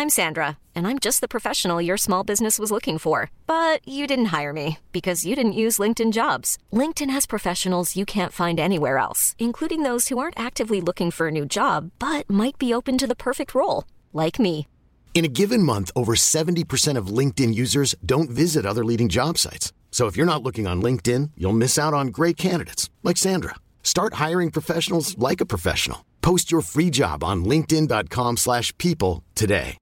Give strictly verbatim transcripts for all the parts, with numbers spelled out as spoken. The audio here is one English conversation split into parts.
I'm Sandra, and I'm just the professional your small business was looking for. But you didn't hire me because you didn't use LinkedIn Jobs. LinkedIn has professionals you can't find anywhere else, including those who aren't actively looking for a new job, but might be open to the perfect role, like me. In a given month, over seventy percent of LinkedIn users don't visit other leading job sites. So if you're not looking on LinkedIn, you'll miss out on great candidates like Sandra. Start hiring professionals like a professional. Post your free job on linkedin.com slash people today.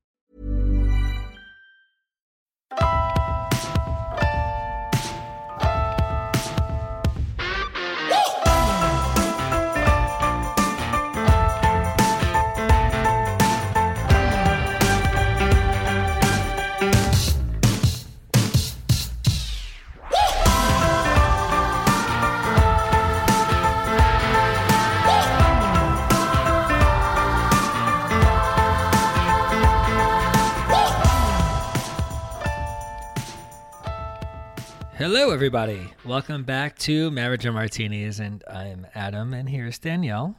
Hello, everybody. Welcome back to Marriage and Martinis, and I'm Adam, and here's Danielle.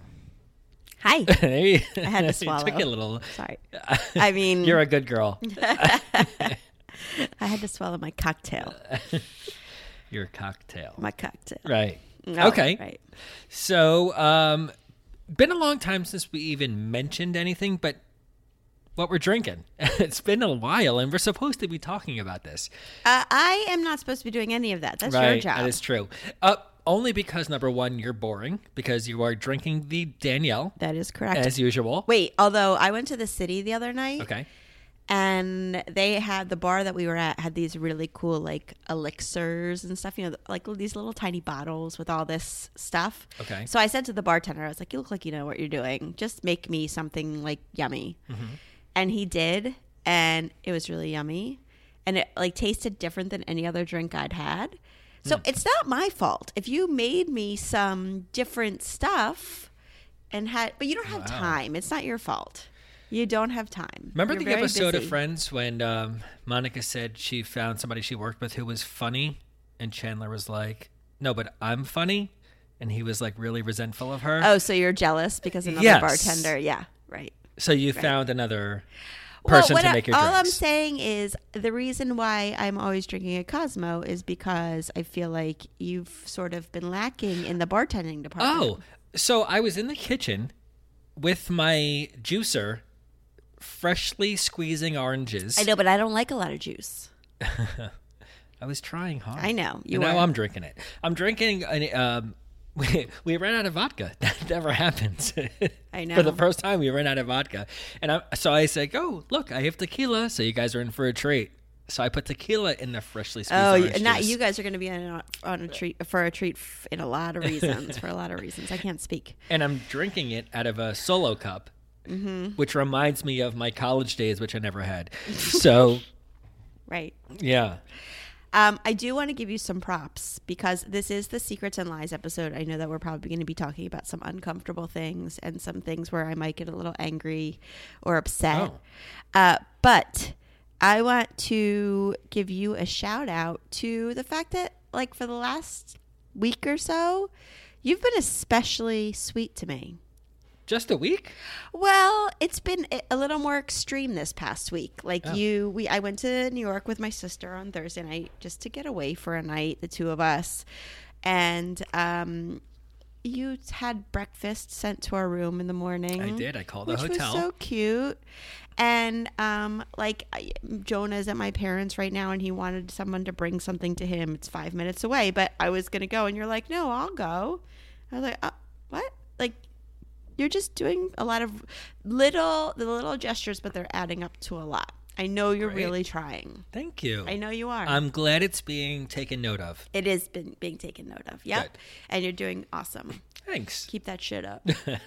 Hi. Hey. I had to swallow. It took you a little. Sorry. I mean, You're a good girl. I had to swallow my cocktail. Your cocktail. My cocktail. Right. No, okay. Right. So, um, been a long time since we even mentioned anything, but what we're drinking. It's been a while, and we're supposed to be talking about this. Uh, I am not supposed to be doing any of that. That's right, your job. That is true. Uh, only because, number one, you're boring, because you are drinking the Danielle. That is correct. As usual. Wait, although I went to the city the other night. Okay. And they had, the bar that we were at had these really cool, like, elixirs and stuff, you know, like these little tiny bottles with all this stuff. Okay. So I said to the bartender, I was like, you look like you know what you're doing. Just make me something, like, yummy. Mm-hmm. And he did, and it was really yummy. And it, like, tasted different than any other drink I'd had. So mm. it's not my fault. If you made me some different stuff and had, but you don't have wow. time. It's not your fault. You don't have time. Remember You're the very episode busy. of Friends when um, Monica said she found somebody she worked with who was funny, and Chandler was like, no, but I'm funny? And he was, like, really resentful of her. Oh, so you're jealous because another yes. bartender. Yeah, right. So you right. found another person well, to I, make your all drinks. I'm saying is the reason why I'm always drinking a Cosmo is because I feel like you've sort of been lacking in the bartending department. Oh, so I was in the kitchen with my juicer freshly squeezing oranges. I know, but I don't like a lot of juice. I was trying hard. I know. You and now were. I'm drinking it. I'm drinking an, um, we, we ran out of vodka. That never happens. I know. For the first time, we ran out of vodka. And I, so I said, oh, look, I have tequila, so you guys are in for a treat. So I put tequila in the freshly squeezed oh, orange not juice. you guys are going to be on, on a treat for a treat f- in a lot of reasons. for a lot of reasons, I can't speak. And I'm drinking it out of a Solo cup, mm-hmm. which reminds me of my college days, which I never had. So, right, yeah. Um, I do want to give you some props because this is the Secrets and Lies episode. I know that we're probably going to be talking about some uncomfortable things and some things where I might get a little angry or upset. Oh. Uh, but I want to give you a shout out to the fact that, like, for the last week or so, you've been especially sweet to me. Just a week? Well, it's been a little more extreme this past week. Like oh. you, we, I went to New York with my sister on Thursday night just to get away for a night, the two of us. And um, you had breakfast sent to our room in the morning. I did. I called the which hotel. was so cute. And um, like Jonah's at my parents' right now, and he wanted someone to bring something to him. It's five minutes away, but I was gonna go, and you're like, "No, I'll go." I was like, uh, "What?" Like, you're just doing a lot of little, the little gestures, but they're adding up to a lot. I know you're Great. really trying. Thank you. I know you are. I'm glad it's being taken note of. It is been being taken note of. Yep. Good. And you're doing awesome. Thanks. Keep that shit up.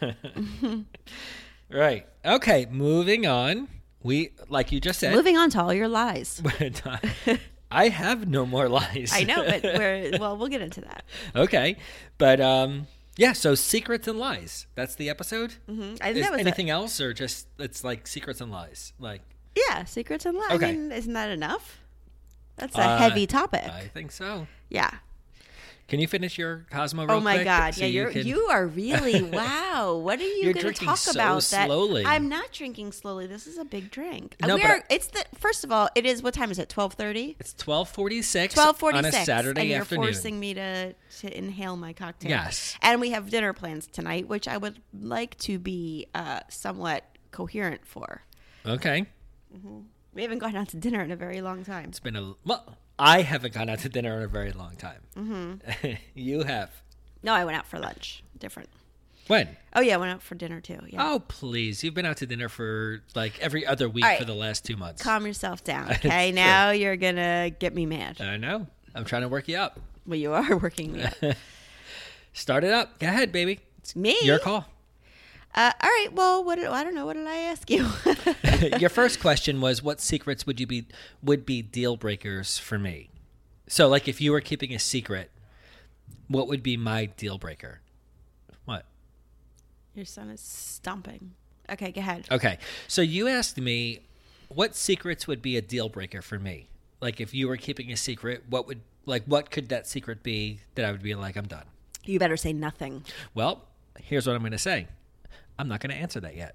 Right. Okay. Moving on. We, like you just said. Moving on to all your lies. I have no more lies. I know, but we're, well, we'll get into that. Okay. But, um, yeah, so Secrets and Lies. That's the episode? Mm-hmm. I think Is that was anything a, else, or just, it's like Secrets and Lies? Like, yeah, Secrets and Lies. Okay. I mean, isn't that enough? That's a uh, heavy topic. I think so. Yeah. Can you finish your Cosmo real Oh my quick? God! So Yeah, you're can- you are really wow. What are you You're going to drinking talk so about? slowly. That I'm not drinking slowly. This is a big drink. No, we but are. I- It's the first of all. It is. What time is it? Twelve thirty. It's twelve forty-six Twelve forty six on a Saturday and you're afternoon. forcing me to to inhale my cocktail. Yes. And we have dinner plans tonight, which I would like to be uh, somewhat coherent for. Okay. We haven't gone out to dinner in a very long time. It's been a well. I haven't gone out to dinner in a very long time. Mm-hmm. You have. No, I went out for lunch. Different. When? Oh yeah, I went out for dinner too. Yeah. Oh please! You've been out to dinner for like every other week All right. for the last two months. Calm yourself down, okay? It's Now you're gonna get me mad. I know. I'm trying to work you up. Well, you are working me up. Start it up. Go ahead, baby. It's Me? Your call. Uh, all right. Well, what did, I don't know. What did I ask you? Your first question was, what secrets would you be would be deal breakers for me? So, like, if you were keeping a secret, what would be my deal breaker? What? Your son is stomping. Okay, go ahead. Okay. So you asked me, what secrets would be a deal breaker for me? Like, if you were keeping a secret, what would like what could that secret be that I would be like, I'm done? You better say nothing. Well, here's what I'm going to say. I'm not going to answer that yet.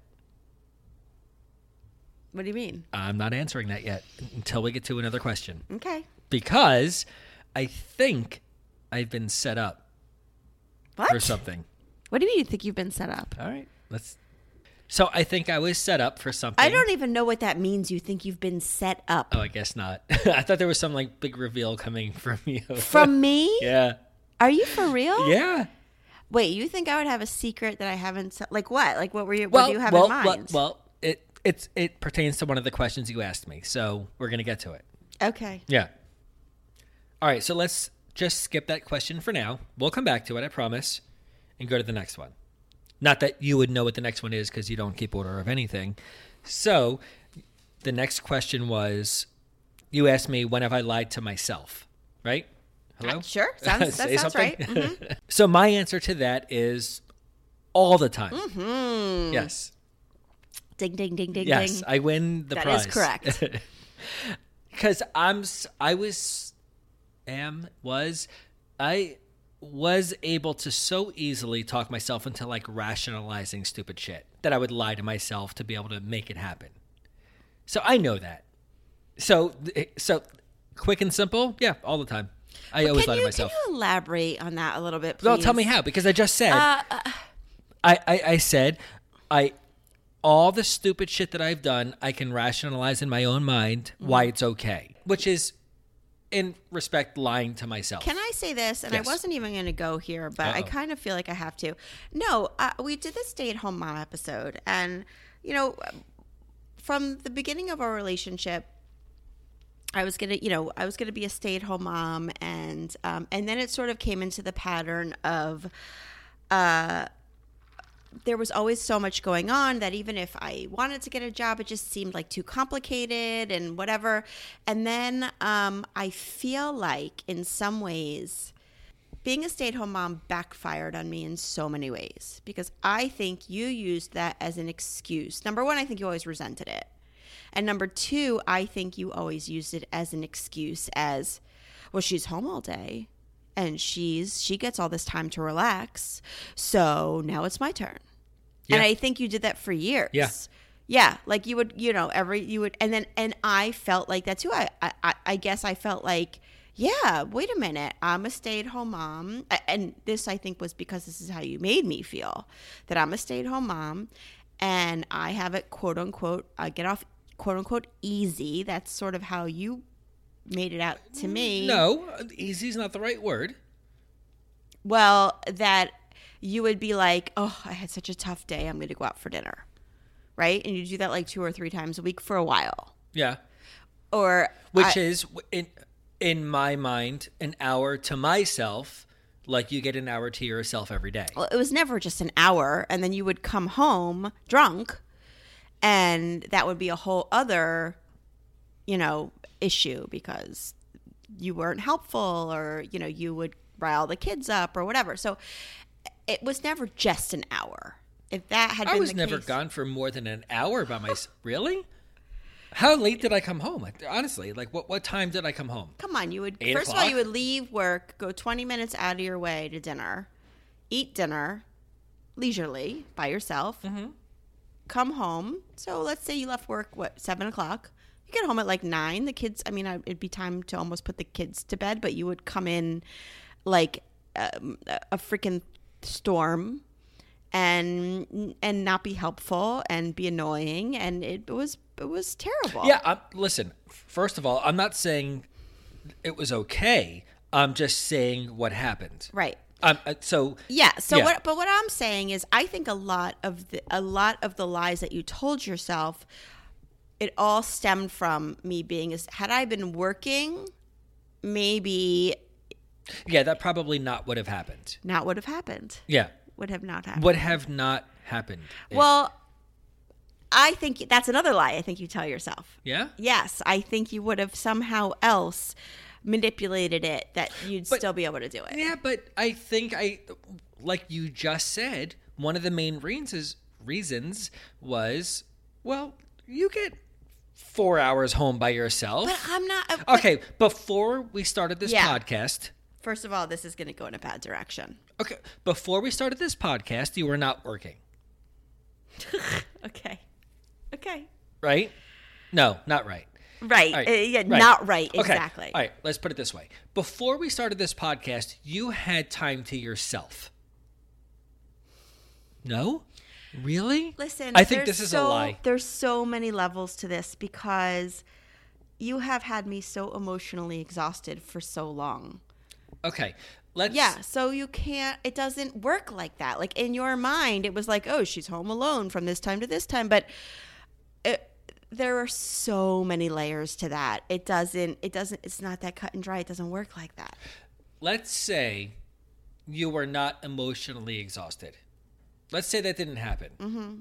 What do you mean? I'm not answering that yet until we get to another question. Okay. Because I think I've been set up What? for something. What do you mean you think you've been set up? All right. Let's. So I think I was set up for something. I don't even know what that means. You think you've been set up. Oh, I guess not. I thought there was some like big reveal coming from you. From me? Yeah. Are you for real? Yeah. Wait, you think I would have a secret that I haven't se- like what? Like what were you Well, what do you have well, in mind? well, well, it it's it pertains to one of the questions you asked me, so we're gonna get to it. Okay. Yeah. All right, so let's just skip that question for now. We'll come back to it, I promise, and go to the next one. Not that you would know what the next one is because you don't keep order of anything. So the next question was, you asked me, when have I lied to myself, right? Hello? Uh, sure. Sounds, that Say sounds something? right. Mhm. So my answer to that is all the time. Mm-hmm. Yes. Ding ding ding ding Yes, ding. I win the That prize. is correct. Because I'm, s- I was, am, was, I was able to so easily talk myself into like rationalizing stupid shit that I would lie to myself to be able to make it happen. So I know that. So, so quick and simple, yeah, all the time. I always Can lie you, to myself. Can you elaborate on that a little bit, please? Well, tell me how, because I just said, Uh, uh, I, I, I said, I, all the stupid shit that I've done, I can rationalize in my own mind why it's okay, which is, in respect, lying to myself. Can I say this? And Yes. I wasn't even going to go here, but I Uh-oh. kind of feel like I have to. No, uh, we did the stay-at-home mom episode, and you know, from the beginning of our relationship, I was gonna, you know, I was gonna be a stay-at-home mom, and um, and then it sort of came into the pattern of, uh, there was always so much going on that even if I wanted to get a job, it just seemed like too complicated and whatever. And then um, I feel like in some ways, being a stay-at-home mom backfired on me in so many ways, because I think you used that as an excuse. Number one, I think you always resented it. And number two, I think you always used it as an excuse as, well, she's home all day and she's she gets all this time to relax. So now it's my turn. Yeah. And I think you did that for years. Yeah. Yeah. Like you would, you know, every, you would, and then, and I felt like that too. I, I, I guess I felt like, yeah, wait a minute. I'm a stay-at-home mom. A- And this, I think, was because this is how you made me feel, that I'm a stay-at-home mom and I have it, quote unquote, I get off, quote unquote, easy. That's sort of how you made it out to me. No, easy is not the right word. Well, that you would be like, oh, I had such a tough day. I'm going to go out for dinner. Right? And you do that like two or three times a week for a while. Yeah. Or Which I- is, in, in my mind, an hour to myself, like you get an hour to yourself every day. well, it was never just an hour. And then you would come home drunk. And that would be a whole other, you know, issue because you weren't helpful or, you know, you would rile the kids up or whatever. So it was never just an hour. If that had I been was the never case, gone for more than an hour by myself. Really? How late did I come home? Honestly, like what, what time did I come home? Come on, you would Eight first of all o'clock? you would leave work, go twenty minutes out of your way to dinner, eat dinner leisurely by yourself, Mm-hmm. come home. So let's say you left work what seven o'clock. You get home at like nine. The kids, I mean, I- it'd be time to almost put the kids to bed, but you would come in like um, a freaking storm. And and not be helpful and be annoying, and it was it was terrible. Yeah, um, listen, first of all, I'm not saying it was okay. I'm just saying what happened. Right. Um, uh, so Yeah. So Yeah. what? But what I'm saying is, I think a lot of the a lot of the lies that you told yourself, it all stemmed from me being. Is had I been working, maybe yeah, that probably not would have happened. not would have happened. Yeah, Would have not happened. would have not happened. Well, I think that's another lie. I think you tell yourself. Yeah? Yes, I think you would have somehow else manipulated it that you'd But- still be able to do it. Yeah, but I think I, like you just said, one of the main reasons reasons was, well, you get four hours home by yourself. But I'm not. uh, but- Okay, before we started this Yeah. podcast, First of all, this is going to go in a bad direction. okay, before we started this podcast, you were not working, Okay. Okay. right? No, not right. Right. All right, Uh, yeah, right. not right. Okay, Exactly. All right, let's put it this way. Before we started this podcast, you had time to yourself. No? Really? Listen, I think there's this is so, a lie. There's so many levels to this because you have had me so emotionally exhausted for so long. Okay, let's. Yeah, so you can't, it doesn't work like that. Like in your mind, it was like, oh, she's home alone from this time to this time. But it, there are so many layers to that. It doesn't, it doesn't, it's not that cut and dry. It doesn't work like that. Let's say you were not emotionally exhausted. Let's say that didn't happen. Mm-hmm.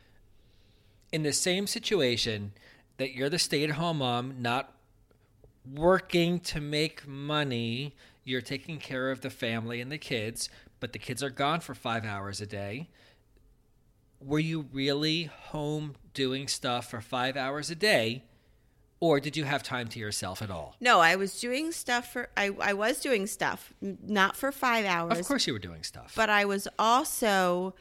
In the same situation that you're the stay-at-home mom, not working to make money, you're taking care of the family and the kids, but the kids are gone for five hours a day. Were you really home doing stuff for five hours a day, or did you have time to yourself at all? No, I was doing stuff for, I, I was doing stuff, n- not for five hours. Of course you were doing stuff. But I was also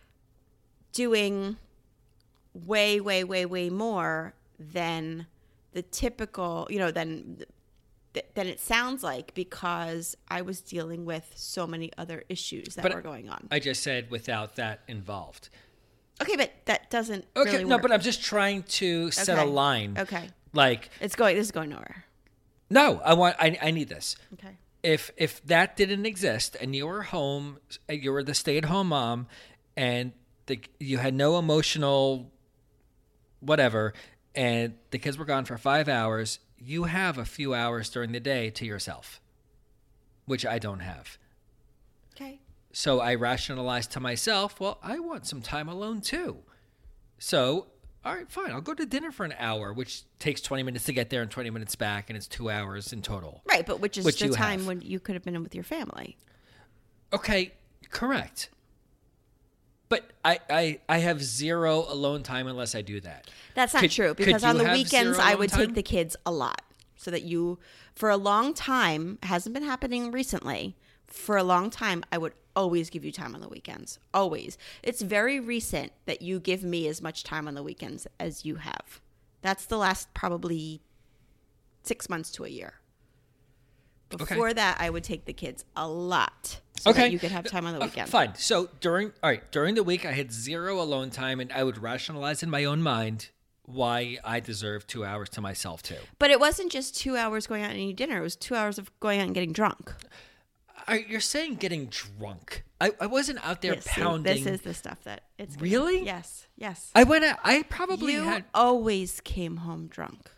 doing way, way, way, way more than the typical, you know, than th- than it sounds like, because I was dealing with so many other issues that But were going on. I just said without that involved. Okay, but that doesn't Okay, really no, work. but I'm just trying to set a Okay. line. Okay. Like, It's going, this is going nowhere. no, I want, I, I need this. Okay. If if that didn't exist and you were home, you were the stay-at-home mom, and the, you had no emotional whatever, and the kids were gone for five hours, you have a few hours during the day to yourself, which I don't have. Okay. So I rationalized to myself, well, I want some time alone too. So, all right, fine. I'll go to dinner for an hour, which takes twenty minutes to get there and twenty minutes back, and it's two hours in total. Right, but which is Which the you time have. when you could have been with your family. Okay, correct. But I, I, I have zero alone time unless I do that. That's not Could- true, could because you on the have weekends zero I alone would time? take the kids a lot, so that you, for a long time, hasn't been happening recently. For a long time, I would always give you time on the weekends. Always. It's very recent that you give me as much time on the weekends as you have. That's the last probably six months to a year. Before that, I would take the kids a lot, so Okay. that you could have time on the Uh, weekend. Fine. So during all right, during the week I had zero alone time, and I would rationalize in my own mind why I deserve two hours to myself too. But it wasn't just two hours going out and eating dinner. It was two hours of going out and getting drunk. Are, you're saying getting drunk. I, I wasn't out there Yes, see, pounding. this is the stuff that it's Really? Yes, yes. I went out. I probably You had. always came home drunk.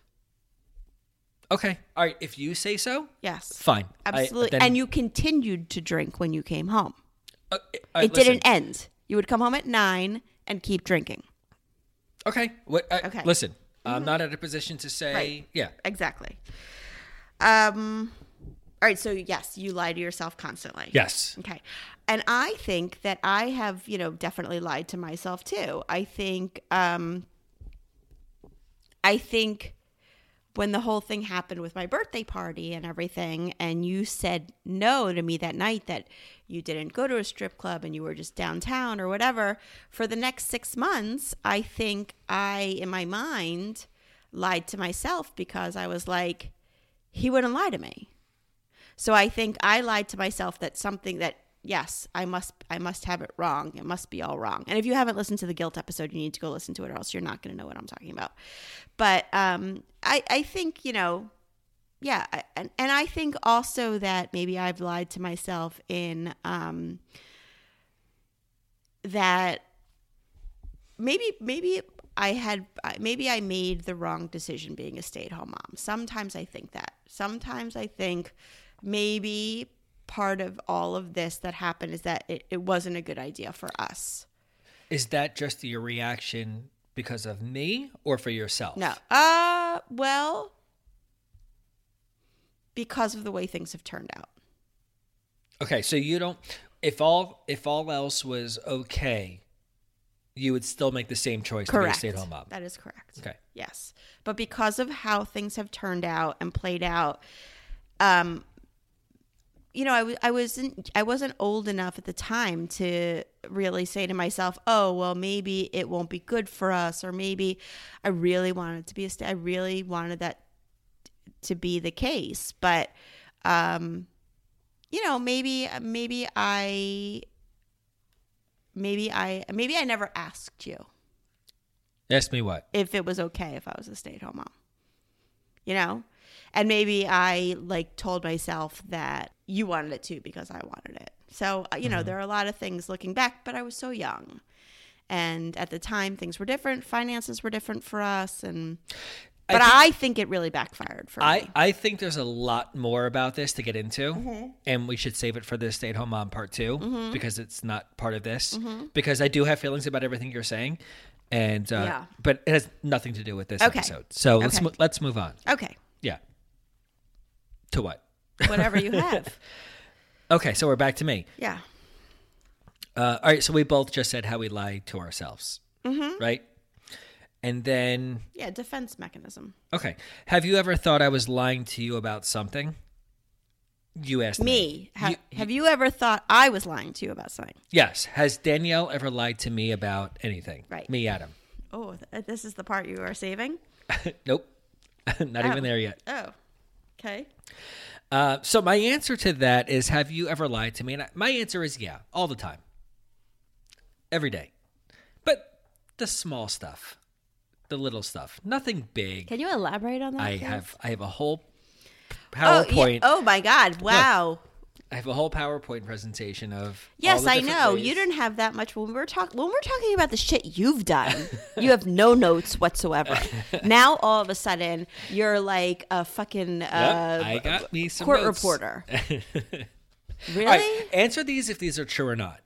Okay. All right. If you say so, Yes, fine. I- absolutely. then- And you continued to drink when you came home. Uh, all right, It didn't listen. end. You would come home at nine and keep drinking. Okay. What, I, Okay. Listen, I'm not in a position to say. Right. Yeah. Exactly. Um. All right. So yes, you lie to yourself constantly. Yes. Okay. And I think that I have, you know, definitely lied to myself too. I think um I think when the whole thing happened with my birthday party and everything, and you said no to me that night, that you didn't go to a strip club and you were just downtown or whatever, for the next six months, I think I, in my mind, lied to myself because I was like, he wouldn't lie to me. So I think I lied to myself that something that, yes, I must I must have it wrong. It must be all wrong. And if you haven't listened to the guilt episode, you need to go listen to it or else you're not going to know what I'm talking about. But um, I, I think, you know, yeah. I, and, and I think also that maybe I've lied to myself in um, that maybe maybe I had maybe I made the wrong decision being a stay-at-home mom. Sometimes I think that. Sometimes I think maybe part of all of this that happened is that it, it wasn't a good idea for us. Is that just your reaction because of me or for yourself? No. Uh, well, because of the way things have turned out. Okay, so you don't, if all if all else was okay, you would still make the same choice Correct. to be a stay-at-home mom. That is correct. Okay. Yes. But because of how things have turned out and played out, um, you know, I, w- I wasn't I wasn't old enough at the time to really say to myself, oh, well, maybe it won't be good for us, or maybe I really wanted to be a stay. I really wanted that to be the case. But, um, you know, maybe maybe I maybe I maybe I never asked you. Ask me what? If it was okay if I was a stay-at-home mom. You know? And maybe I like told myself that you wanted it too because I wanted it. So, you know, mm-hmm. there are a lot of things looking back, but I was so young. And at the time, things were different. Finances were different for us. And But I think, I think it really backfired for I, me. I think there's a lot more about this to get into. Mm-hmm. And we should save it for the stay-at-home mom part two mm-hmm. because it's not part of this. Mm-hmm. Because I do have feelings about everything you're saying. And uh, yeah. But it has nothing to do with this okay. episode. So let's okay. mo- let's move on. Okay. Yeah. To what? Whatever you have. Okay, so we're back to me. Yeah. Uh, all right, so we both just said how we lie to ourselves, mm-hmm. right? And then... Yeah, defense mechanism. Okay. Have you ever thought I was lying to you about something? You asked me. Me. Ha- you, have you ever thought I was lying to you about something? Yes. Has Danielle ever lied to me about anything? Right. Me, Adam. Oh, th- this is the part you are saving? Nope. Not oh. even there yet. Oh, okay. Uh, so my answer to that is, have you ever lied to me? And I, my answer is yeah, all the time. Every day. But the small stuff, the little stuff, nothing big. Can you elaborate on that? I please? have I have a whole PowerPoint. PowerPoint. Oh, yeah. Oh my God. Wow. Look, I have a whole PowerPoint presentation of Yes, all the I different know. ways. You didn't have that much when we were talking when we're talking about the shit you've done. You have no notes whatsoever. Now all of a sudden you're like a fucking uh, yep, I got me some court notes. reporter. Really? All right, answer these if these are true or not.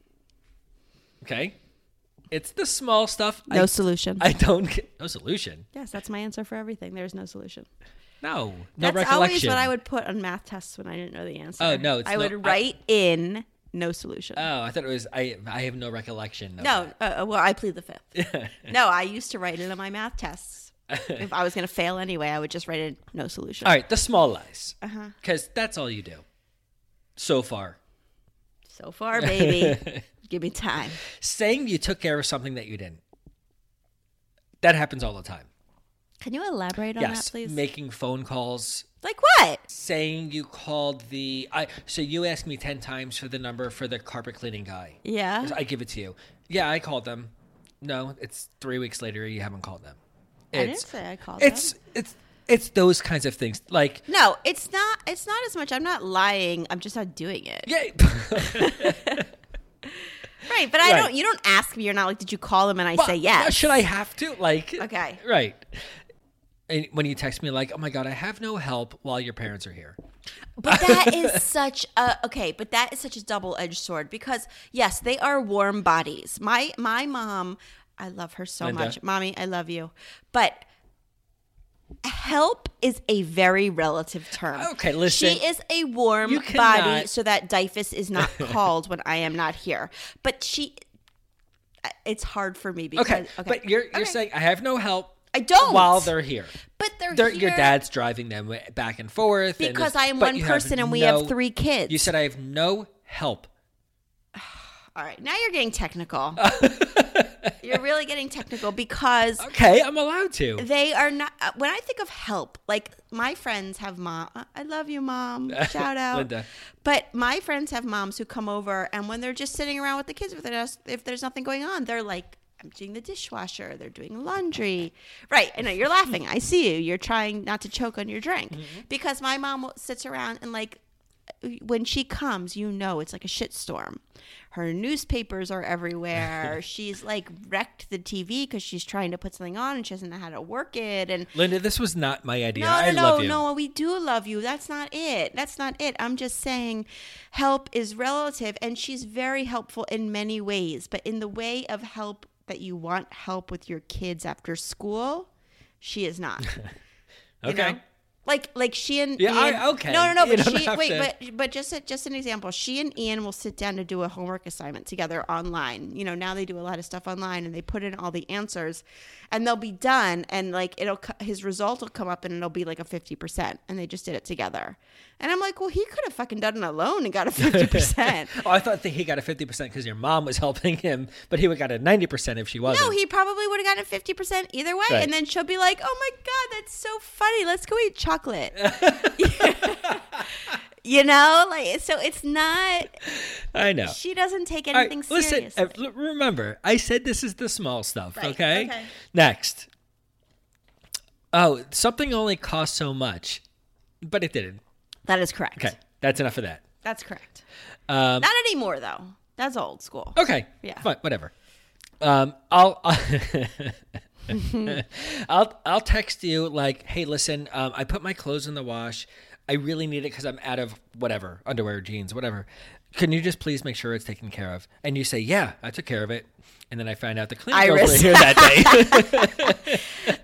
Okay? It's the small stuff. No I, solution. I don't get no solution. Yes, that's my answer for everything. There's no solution. No, no That's recollection. always what I would put on math tests when I didn't know the answer. Oh, no, it's I no- would write I- in no solution. Oh, I thought it was I. I have no recollection. Of no, that. uh, well, I plead the fifth. No, I used to write it on my math tests. If I was going to fail anyway, I would just write in no solution. All right, the small lies, Uh-huh. because that's all you do. So far, So far, baby. Give me time. saying you took care of something that you didn't. That happens all the time. Can you elaborate on yes, that, please? making phone calls. Like what? Saying you called the I so you asked me ten times for the number for the carpet cleaning guy. Yeah. I give it to you. Yeah, I called them. No, it's three weeks later. You haven't called them. I didn't It's, say I called it's them. it's it's those kinds of things. Like No, it's not. It's not as much. I'm not lying. I'm just not doing it. yeah. Right, but I Right. don't. You don't ask me. You're not like, did you call him? And I Well, say yes. Should I have to? Like Okay. Right. And when you text me like, "Oh my god, I have no help while your parents are here." But that is such a okay. But that is such a double-edged sword because yes, they are warm bodies. My my mom, I love her so Linda. much, mommy. I love you, but help is a very relative term. Okay, listen. She is a warm You body, cannot- so that Dyfus is not called when I am not here. But she, it's hard for me because Okay, but you're you're Okay. saying I have no help. I don't. While they're here. But they're, they're here. Your dad's driving them back and forth. Because and I am but one you person have and we no- have three kids. You said I have no help. All right, now you're getting technical. You're really getting technical because Okay, I'm allowed to. they are not. uh, When I think of help, like my friends have mom. I love you, mom. Shout out, Linda. But my friends have moms who come over, and when they're just sitting around with the kids, if there's, if there's nothing going on, they're like emptying the dishwasher. They're doing laundry. Right? I know you're laughing. I see you. You're trying not to choke on your drink Mm-hmm. because my mom sits around and like. When she comes, you know it's like a shitstorm. Her newspapers are everywhere. She's like wrecked the T V because she's trying to put something on and she doesn't know how to work it. And Linda, this was not my idea. no, I no, love no, you. no. We do love you. That's not it. That's not it. I'm just saying, help is relative, and she's very helpful in many ways. But in the way of help that you want help with your kids after school, she is not. You Okay. know? Like, like she and Yeah, Ian, I- okay. No, no, no. You But don't she have wait, to- but but just a, just an example. She and Ian will sit down to do a homework assignment together online. You know, now they do a lot of stuff online, and they put in all the answers, and they'll be done. And like it'll co- his result will come up, and it'll be like a fifty percent, and they just did it together. And I'm like, well, he could have fucking done it alone and got a fifty percent. Oh, I thought that he got a fifty percent because your mom was helping him, but he would have got a ninety percent if she wasn't. No, he probably would have gotten fifty percent either way. Right. And then she'll be like, oh my God, that's so funny. Let's go eat chocolate. You know, like, so it's not, I know. she doesn't take All right, anything listen, seriously. uh, l- remember, I said this is the small stuff, Right, okay? okay. Next. Oh, something only cost so much, but it didn't. That is correct. Okay, that's enough of that. That's correct. Um, Not anymore, though. That's old school. okay, Yeah. fine, whatever. Um, I'll, I'll I'll I'll text you like, hey, listen, um, I put my clothes in the wash. I really need it because I'm out of whatever underwear, jeans, whatever. Can you just please make sure it's taken care of? And you say, yeah, I took care of it. And then I find out the cleaning girls Iris. were here that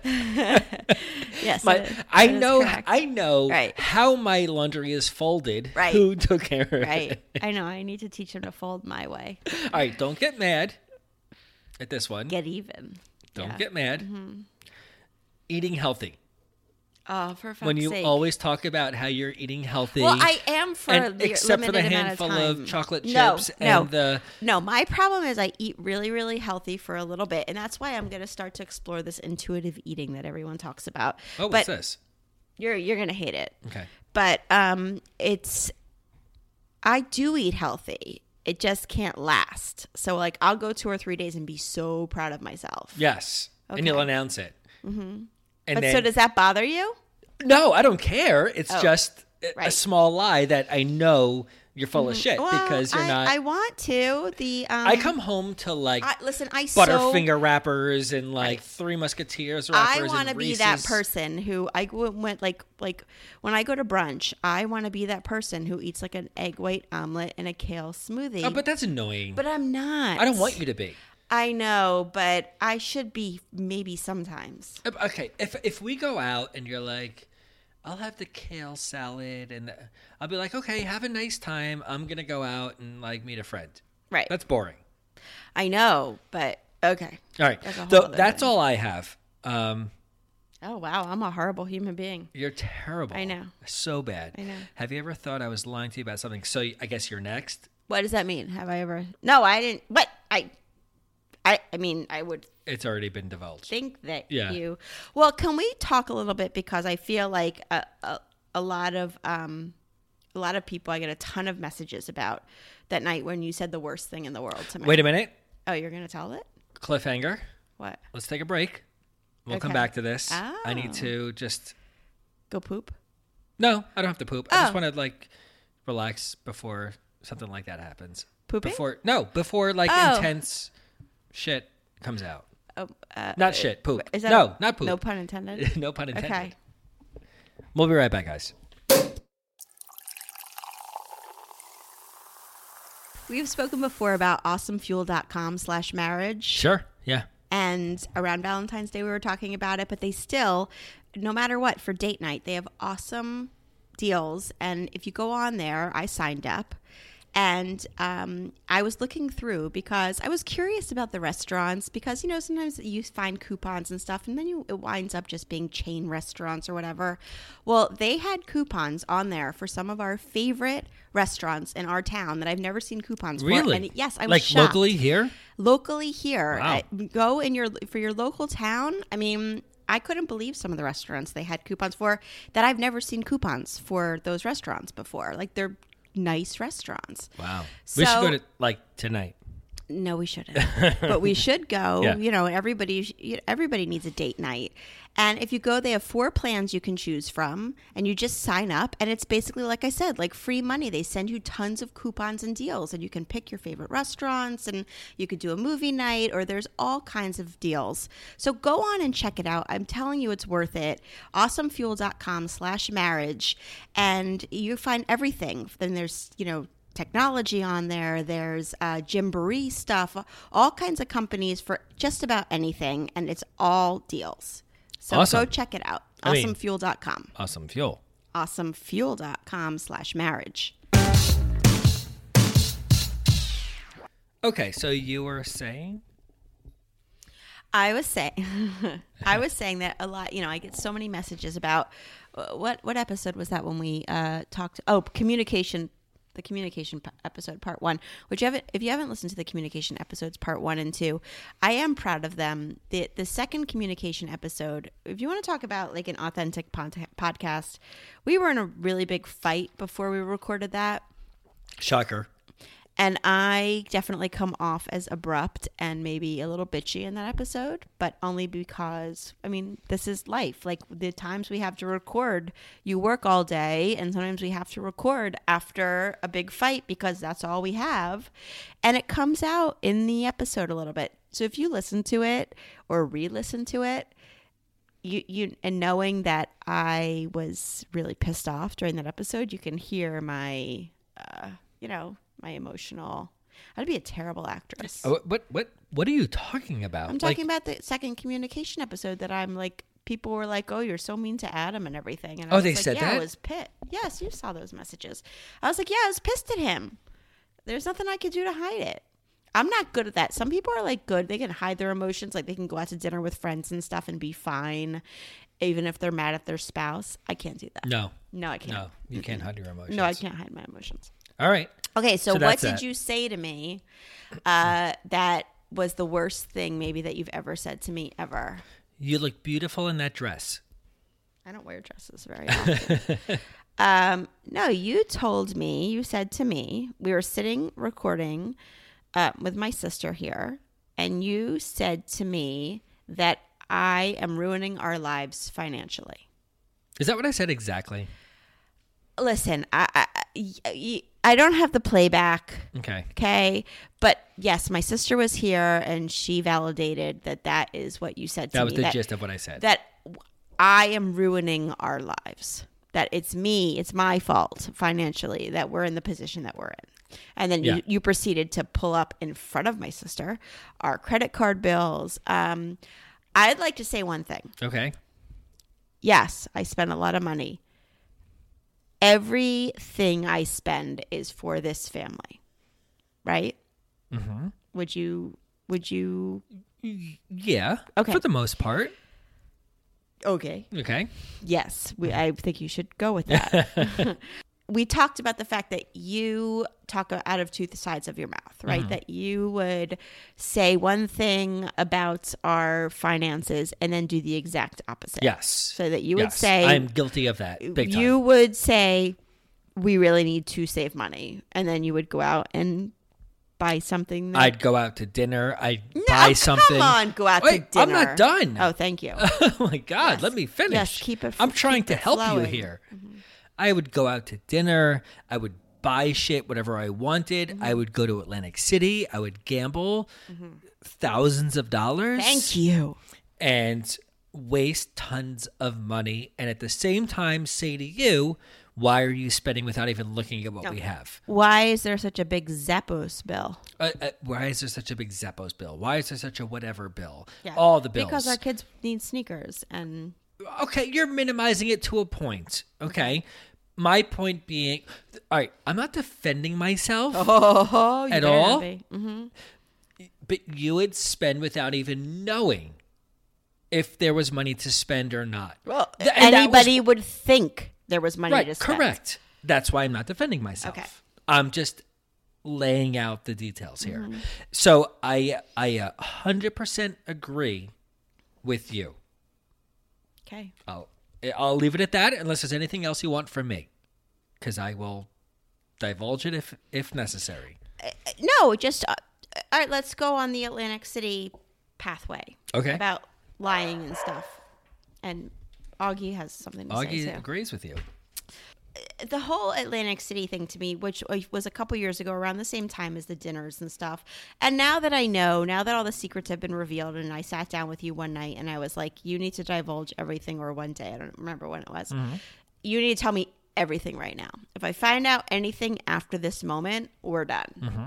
day. Yes. My, that- I that is know, correct. I know Right. how my laundry is folded. Right. Who took care of Right. it? I know. I need to teach him to fold my way. All right, don't get mad at this one. Get even. don't Yeah. get mad. Eating healthy. Oh, for fuck's When you sake. always talk about how you're eating healthy. Well, I am for and a li- except for the limited amount handful of, of, time. chocolate No, chips no. and the No, my problem is I eat really, really healthy for a little bit, and that's why I'm going to start to explore this intuitive eating that everyone talks about. oh, but what's this? You're you're going to hate it. Okay. But um, it's I do eat healthy. It just can't last. So like I'll go two or three days and be so proud of myself. Yes, and you'll Okay. announce it. Mm-hmm. And But then, so does that bother you? no, I don't care. It's Oh, just a- a right. small lie that I know you're full of shit Well, because you're I, not. I want to. The um, I come home to like I, listen, I Butterfinger so wrappers and like Right. Three Musketeers I wrappers. want to and be that Reese's. person who I go- went like like when I go to brunch. I want to be that person who eats like an egg white omelet and a kale smoothie. Oh, but that's annoying. But I'm not. I don't want you to be. I know, but I should be maybe sometimes. Uh, Okay, if if we go out and you're like, I'll have the kale salad, and I'll be like, okay, have a nice time. I'm gonna go out and like meet a friend. Right. That's boring. I know, but okay. All right, That's a whole so other that's thing. all I have. Um, Oh wow, I'm a horrible human being. you're terrible. I know. So bad. I know. Have you ever thought I was lying to you about something? So I guess you're next. What does that mean? Have I ever? No, I didn't. What I, I, I mean, I would It's already been divulged. think that Yeah. you. Well, can we talk a little bit because I feel like a, a, a lot of um, a lot of people I get a ton of messages about that night when you said the worst thing in the world to me. Wait a minute. Oh, you're gonna tell it? Cliffhanger. What? Let's take a break. We'll come Okay. back to this. I need Oh. to just. Go poop. No, I don't have to poop. I just Oh. want to like relax before something like that happens. Pooping? Before no, before like Oh. intense shit comes out. Oh, uh, Not shit, poop. Is that No, not poop. No pun intended. No pun intended. Okay. We'll be right back, guys. We've spoken before about awesomefuel.com slash marriage. Sure. Yeah. And around Valentine's Day, we were talking about it, but they still, no matter what, for date night, they have awesome deals. And if you go on there, I signed up, And um, I was looking through because I was curious about the restaurants because, you know, sometimes you find coupons and stuff and then you it winds up just being chain restaurants or whatever. Well, they had coupons on there for some of our favorite restaurants in our town that I've never seen coupons Really? for. And yes, I was like shocked. locally here? Locally here. Wow. I, go in your for your local town. I mean, I couldn't believe some of the restaurants they had coupons for that I've never seen coupons for those restaurants before. Like they're nice restaurants. Wow. So, we should go to like tonight. No, we shouldn't. But we should go. Yeah. You know, everybody everybody needs a date night. And if you go, they have four plans you can choose from, and you just sign up. And it's basically, like I said, like free money. They send you tons of coupons and deals, and you can pick your favorite restaurants, and you could do a movie night, or there's all kinds of deals. So go on and check it out. I'm telling you, it's worth it. awesomefuel.com slash marriage, and you find everything. Then there's, you know, technology on there. There's uh, Gymboree stuff, all kinds of companies for just about anything, and it's all deals. So Awesome. go check it out. I mean, awesome fuel dot com. Awesome Fuel. awesomefuel.com slash marriage. Okay, so you were saying? I was saying, I was saying that a lot. You know, I get so many messages about uh, what what episode was that when we uh, talked? Oh, communication. The communication p- episode, part one. Which you haven't, if you haven't listened to the communication episodes, part one and two, I am proud of them. The the second communication episode. If you want to talk about like an authentic pod- podcast, we were in a really big fight before we recorded that. Shocker. And I definitely come off as abrupt and maybe a little bitchy in that episode, but only because, I mean, this is life. Like the times we have to record, you work all day, and sometimes we have to record after a big fight because that's all we have. And it comes out in the episode a little bit. So if you listen to it or re-listen to it, you you and knowing that I was really pissed off during that episode, you can hear my, uh, you know, my emotional. I'd be a terrible actress. Oh, what what what are you talking about? I'm talking Like- about the second communication episode that I'm like, people were like, "Oh, you're so mean to Adam and everything." And I Oh, was they like, said yeah, that? I was pissed. Yes, you saw those messages. I was like, yeah, I was pissed at him. There's nothing I could do to hide it. I'm not good at that. Some people are like good. They can hide their emotions. Like they can go out to dinner with friends and stuff and be fine, even if they're mad at their spouse. I can't do that. No. No, I can't. No, you can't hide your emotions. No, I can't hide my emotions. All right. Okay, so, So what that's did that. you say to me uh, that was the worst thing maybe that you've ever said to me ever? You look beautiful in that dress. I don't wear dresses very often. um, no, you told me, you said to me, we were sitting recording uh, with my sister here, and you said to me that I am ruining our lives financially. Is that what I said exactly? Listen, I, I, I, I don't have the playback. Okay. Okay. But yes, my sister was here and she validated that that is what you said to That me. was the that, gist of what I said. That I am ruining our lives. That it's me, it's my fault financially that we're in the position that we're in. And then Yeah. you, you proceeded to pull up in front of my sister our credit card bills. Um, I'd like to say one thing. Okay. Yes, I spend a lot of money. Everything I spend is for this family, right? Mm-hmm. Would you, would you? Yeah. Okay. For the most part. Okay. Okay. Yes, we, I think you should go with that. We talked about the fact that you talk out of two sides of your mouth, right? Mm-hmm. That you would say one thing about our finances and then do the exact opposite. Yes. So that you would Yes. say, I'm guilty of that. Big time. you would say, we really need to save money. And then you would go out and buy something. That, I'd go out to dinner. I'd no, buy something. Come on, go out Wait, to dinner. I'm not done. Oh, thank you. Oh my God, Yes. let me finish. Yes, keep it- I'm trying keep to it help you flowing. here. I would go out to dinner. I would buy shit, whatever I wanted. Mm-hmm. I would go to Atlantic City. I would gamble thousands of dollars. Thank you. And waste tons of money. And at the same time say to you, why are you spending without even looking at what we have? Why is there such a big Zappos bill? Uh, uh, why is there such a big Zappos bill? Why is there such a whatever bill? Yeah. All the bills. Because our kids need sneakers and Okay, you're minimizing it to a point. Okay. my point being, all right, I'm not defending myself Oh, you at better all, not be. Mm-hmm. but you would spend without even knowing if there was money to spend or not. Well, Th- and that was- anybody would think there was money right, to spend. correct. That's why I'm not defending myself. Okay. I'm just laying out the details here. Mm-hmm. So I I uh, one hundred percent agree with you. Okay. I'll I'll leave it at that unless there's anything else you want from me, because I will divulge it if if necessary. Uh, no, just uh, all right. Let's go on the Atlantic City pathway. Okay. About lying and stuff, and Augie has something to Augie say too. agrees with you. The whole Atlantic City thing to me, which was a couple years ago, around the same time as the dinners and stuff. And now that I know, now that all the secrets have been revealed, and I sat down with you one night and I was like, you need to divulge everything, or one day, I don't remember when it was. Mm-hmm. You need to tell me everything right now. If I find out anything after this moment, we're done. Mm-hmm.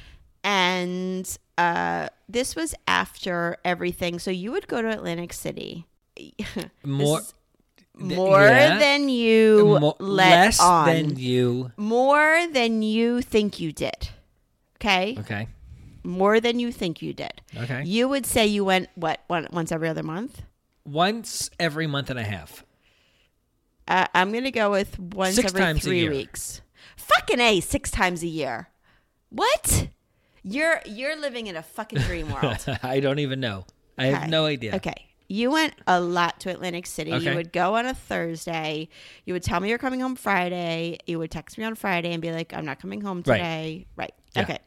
And uh, this was after everything. So you would go to Atlantic City. More. Is, More yeah. than you Mo- let less on. than you. More than you think you did. Okay? Okay. More than you think you did. Okay. You would say you went, what, one, once every other month? Once every month and a half. Uh, I'm going to go with once Six every times a three year. weeks. Fucking A, six times a year. What? You're you're living in a fucking dream world. I don't even know. I Okay. have no idea. Okay. You went a lot to Atlantic City. Okay. You would go on a Thursday. You would tell me you're coming home Friday. You would text me on Friday and be like, I'm not coming home Right. today. Right. Yeah. Okay.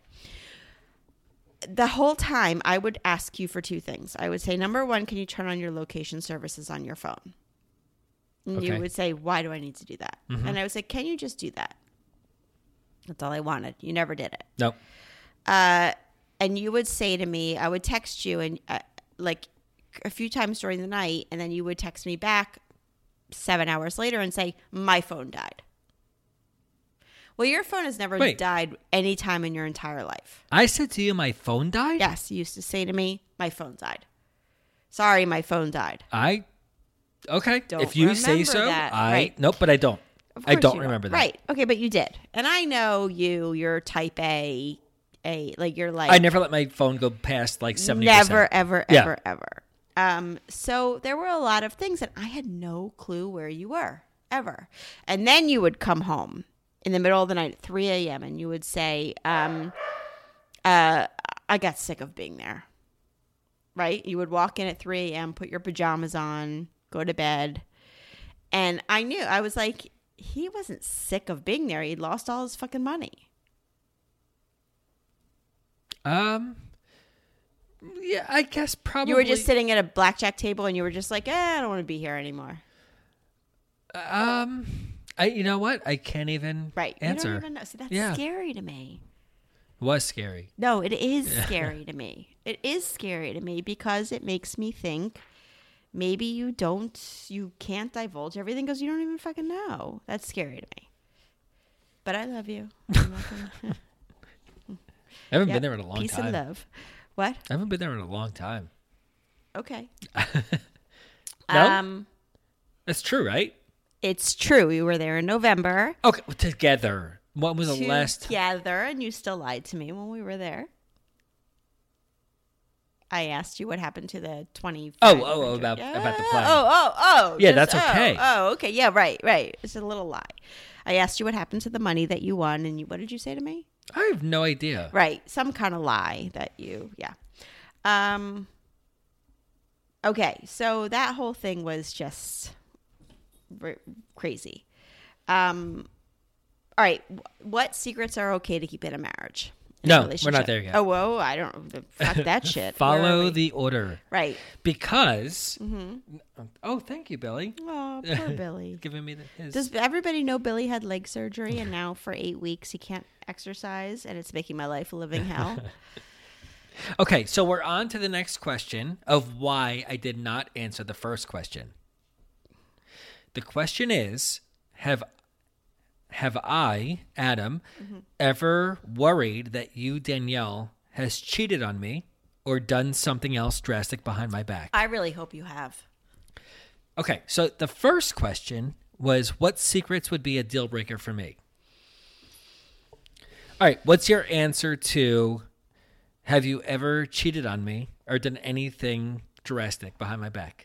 The whole time, I would ask you for two things. I would say, number one, can you turn on your location services on your phone? And Okay. you would say, why do I need to do that? Mm-hmm. And I would say, can you just do that? That's all I wanted. You never did it. No. Uh, and you would say to me, I would text you and uh, like a few times during the night, and then you would text me back seven hours later and say, my phone died. Well, your phone has never Wait. died any time in your entire life. I said to you, my phone died? Yes, you used to say to me, my phone died. Sorry, my phone died. I, okay. Don't if you say remember so, that. I, Right. nope, but I don't. Of I course don't you remember that. Right. Okay, but you did. And I know you, you're type A, A, like you're like. I never let my phone go past like seventy percent. Never, ever, Yeah. ever, ever. Um, so there were a lot of things that I had no clue where you were, ever. And then you would come home in the middle of the night at three a.m. and you would say, um, uh, I got sick of being there. Right? You would walk in at three a.m., put your pajamas on, go to bed. And I knew, I was like, he wasn't sick of being there. He'd lost all his fucking money. Um, yeah, I guess probably. You were just sitting at a blackjack table and you were just like, eh, I don't want to be here anymore. Um, I. You know what? I can't even Right. answer. You don't even know. See, that's Yeah. scary to me. It was scary. No, it is scary to me. It is scary to me because it makes me think maybe you don't, you can't divulge everything because you don't even fucking know. That's scary to me. But I love you. I'm not gonna- I haven't Yep. been there in a long Peace time. and love. What? I haven't been there in a long time. Okay. No? Um, That's true, right? it's true. We were there in November Okay, together. What was the last? together, and you still lied to me when we were there. I asked you what happened to the twenty. Oh, oh, oh, about- about the plane. Oh, oh, oh. Yeah, just- that's okay. Oh, oh, okay. Yeah, right, right. It's a little lie. I asked you what happened to the money that you won, and you, what did you say to me? I have no idea. Right, some kind of lie that you, yeah. Um. Okay, so that whole thing was just r- crazy. Um. All right, wh- what secrets are okay to keep in a marriage? In a No, we're not relationship? there yet. Oh, whoa, I don't. Fuck that shit. Where are Follow we? the order. Right. Because. Mm-hmm. Oh, thank you, Billy. Oh, poor Billy. Giving me the, his. Does everybody know Billy had leg surgery and now for eight weeks he can't exercise and it's making my life a living hell? Okay, so we're on to the next question of why I did not answer the first question. The question is, have have I, Adam, mm-hmm. ever worried that you, Danielle, has cheated on me or done something else drastic behind my back? I really hope you have. Okay, so the first question was what secrets would be a deal breaker for me? All right, what's your answer to have you ever cheated on me or done anything drastic behind my back?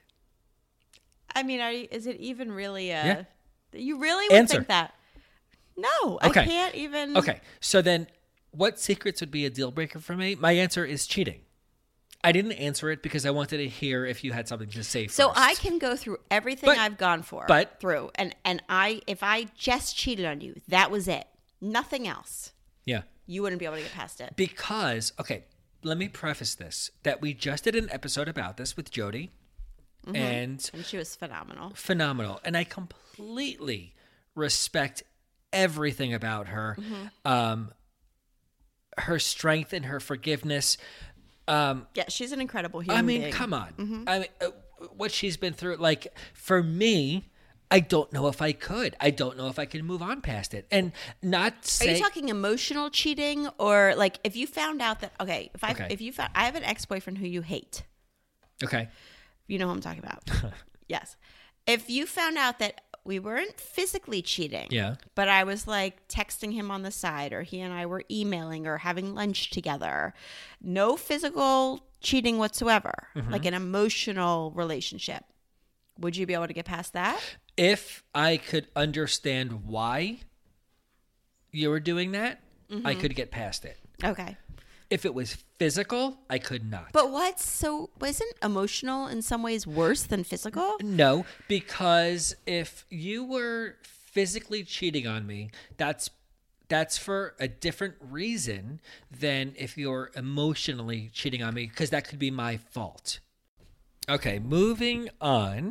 I mean, are you, is it even really a... Yeah. You really would Answer. think that? No, Okay. I can't even... Okay, so then what secrets would be a deal breaker for me? My answer is cheating. I didn't answer it because I wanted to hear if you had something to say first. So I can go through everything But- I've gone for, but- through, and and I if I just cheated on you, that was it, nothing else. Yeah. You wouldn't be able to get past it. Because, okay, let me preface this, that we just did an episode about this with Jody, Mm-hmm. and And she was phenomenal. phenomenal. And I completely respect everything about her, Mm-hmm. um, her strength and her forgiveness. Um, Yeah, she's an incredible human I mean, being. come on. Mm-hmm. I mean, uh, what she's been through, like, for me, I don't know if I could. I don't know if I can move on past it. And not Are say... you talking emotional cheating, or like if you found out that okay, if I Okay. if you found I have an ex-boyfriend who you hate, Okay. you know who I'm talking about. Yes. If you found out that we weren't physically cheating, Yeah. but I was like texting him on the side, or he and I were emailing or having lunch together, no physical cheating whatsoever, Mm-hmm. like an emotional relationship, would you be able to get past that? If I could understand why you were doing that, I could get past it. Okay. If it was physical, I could not. But what's so, isn't emotional in some ways worse than physical? No, because if you were physically cheating on me, that's that's for a different reason than if you're emotionally cheating on me, because that could be my fault. Okay, moving on.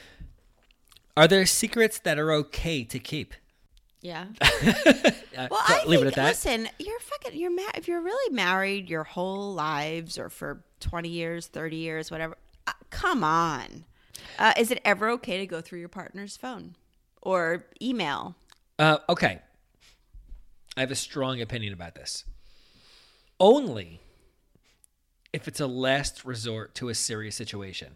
Are there secrets that are okay to keep? Yeah. Uh, Well, so I leave think, it at that. listen, you're fucking, you're ma- if you're really married your whole lives or for twenty years, thirty years, whatever, uh, come on. Uh, is it ever okay to go through your partner's phone or email? Uh, okay. I have a strong opinion about this. Only if it's a last resort to a serious situation.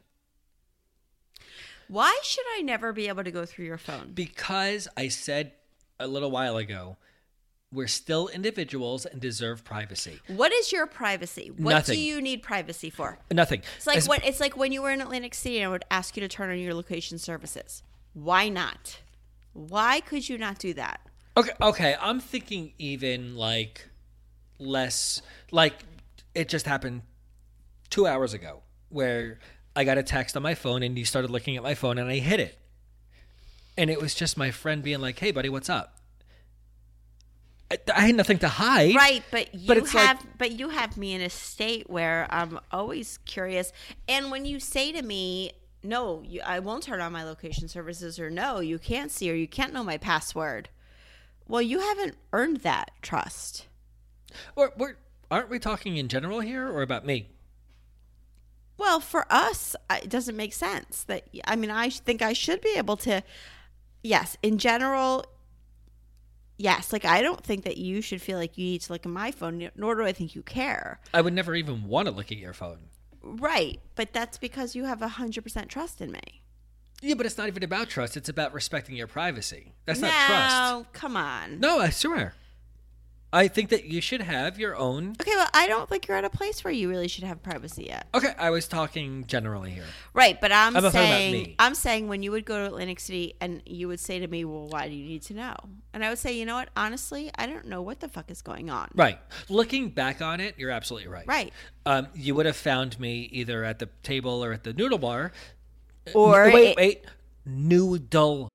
Why should I never be able to go through your phone? Because I said a little while ago, we're still individuals and deserve privacy. What is your privacy? What Nothing. do you need privacy for? Nothing. It's like As- what it's like when you were in Atlantic City and I would ask you to turn on your location services. Why not? Why could you not do that? Okay, okay. I'm thinking even like less, like it just happened two hours ago where I got a text on my phone and you started looking at my phone and I hit it. And it was just my friend being like, hey, buddy, what's up? I, I had nothing to hide. Right, but you But it's like- have but you have me in a state where I'm always curious. And when you say to me, no, you, I won't turn on my location services, or no, you can't see or you can't know my password. Well, you haven't earned that trust. Or, we're, aren't we talking in general here or about me? Well, for us, I- it doesn't make sense. That I mean, I think I should be able to. Yes, in general, yes. Like I don't think that you should feel like you need to look at my phone, nor do I think you care. I would never even want to look at your phone. Right, but that's because you have a hundred percent trust in me. Yeah, but it's not even about trust. It's about respecting your privacy. That's no, not trust. come on. No, I swear. I think that you should have your own. Okay, well, I don't think you're at a place where you really should have privacy yet. Okay, I was talking generally here. Right, but I'm, I'm not talking about saying, me. I'm saying when you would go to Atlantic City and you would say to me, "Well, why do you need to know?" And I would say, "You know what? Honestly, I don't know what the fuck is going on." Right. Looking back on it, you're absolutely right. Right. Um, you would have found me either at the table or at the noodle bar. Or wait, it- wait, noodle.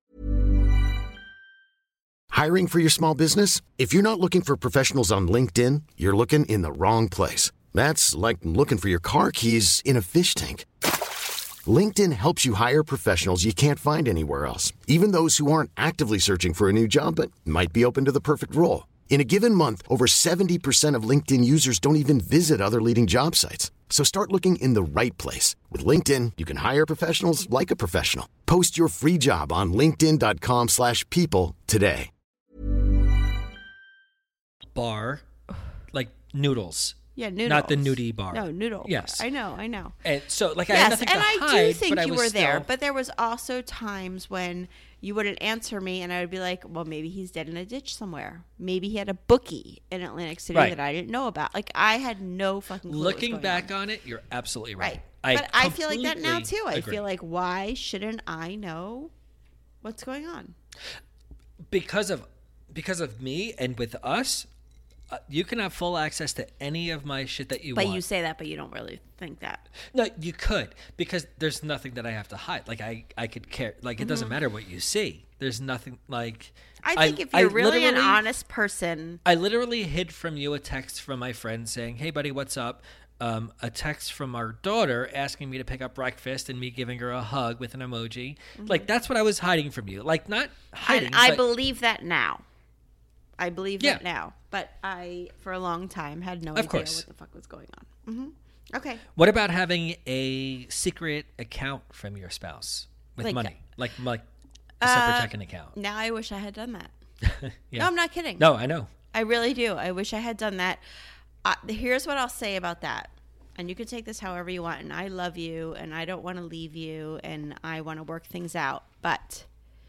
Hiring for your small business? If you're not looking for professionals on LinkedIn, you're looking in the wrong place. That's like looking for your car keys in a fish tank. LinkedIn helps you hire professionals you can't find anywhere else, even those who aren't actively searching for a new job but might be open to the perfect role. In a given month, over seventy percent of LinkedIn users don't even visit other leading job sites. So start looking in the right place. With LinkedIn, you can hire professionals like a professional. Post your free job on linkedin.com slash people today. Bar, like noodles. Yeah, noodles. Not the nudie bar. No, noodle. Yes. I know, I know. And so, like, I had Yes, nothing and to I hide, do think but I you was were there. still- But there was also times when you wouldn't answer me, and I would be like, well, maybe he's dead in a ditch somewhere. Maybe he had a bookie in Atlantic City Right. that I didn't know about. Like, I had no fucking clue what was Looking going back on. on it, you're absolutely Right. right. But I feel like that now, completely too. I agree. feel like, why shouldn't I know what's going on? because of because of me and with us, uh, you can have full access to any of my shit that you But want. you say that, but you don't really think that. No, you could, because there's nothing that I have to hide. Like I, I could care. Like it doesn't Mm-hmm. matter what you see. There's nothing like. I think if you're really an literally- honest person, I literally hid from you a text from my friend saying, "Hey, buddy, what's up?" Um, a text from our daughter asking me to pick up breakfast and me giving her a hug with an emoji. Like that's what I was hiding from you. Like not hiding. and I but- believe that now. I believe Yeah. that now. But I, for a long time, had no Of idea course. what the fuck was going on. hmm Okay. What about having a secret account from your spouse with Like- money, like like a separate Uh, checking account? Now I wish I had done that. Yeah. No, I'm not kidding. No, I know. I really do. I wish I had done that. Uh, here's what I'll say about that. And you can take this however you want. And I love you and I don't want to leave you and I want to work things out. But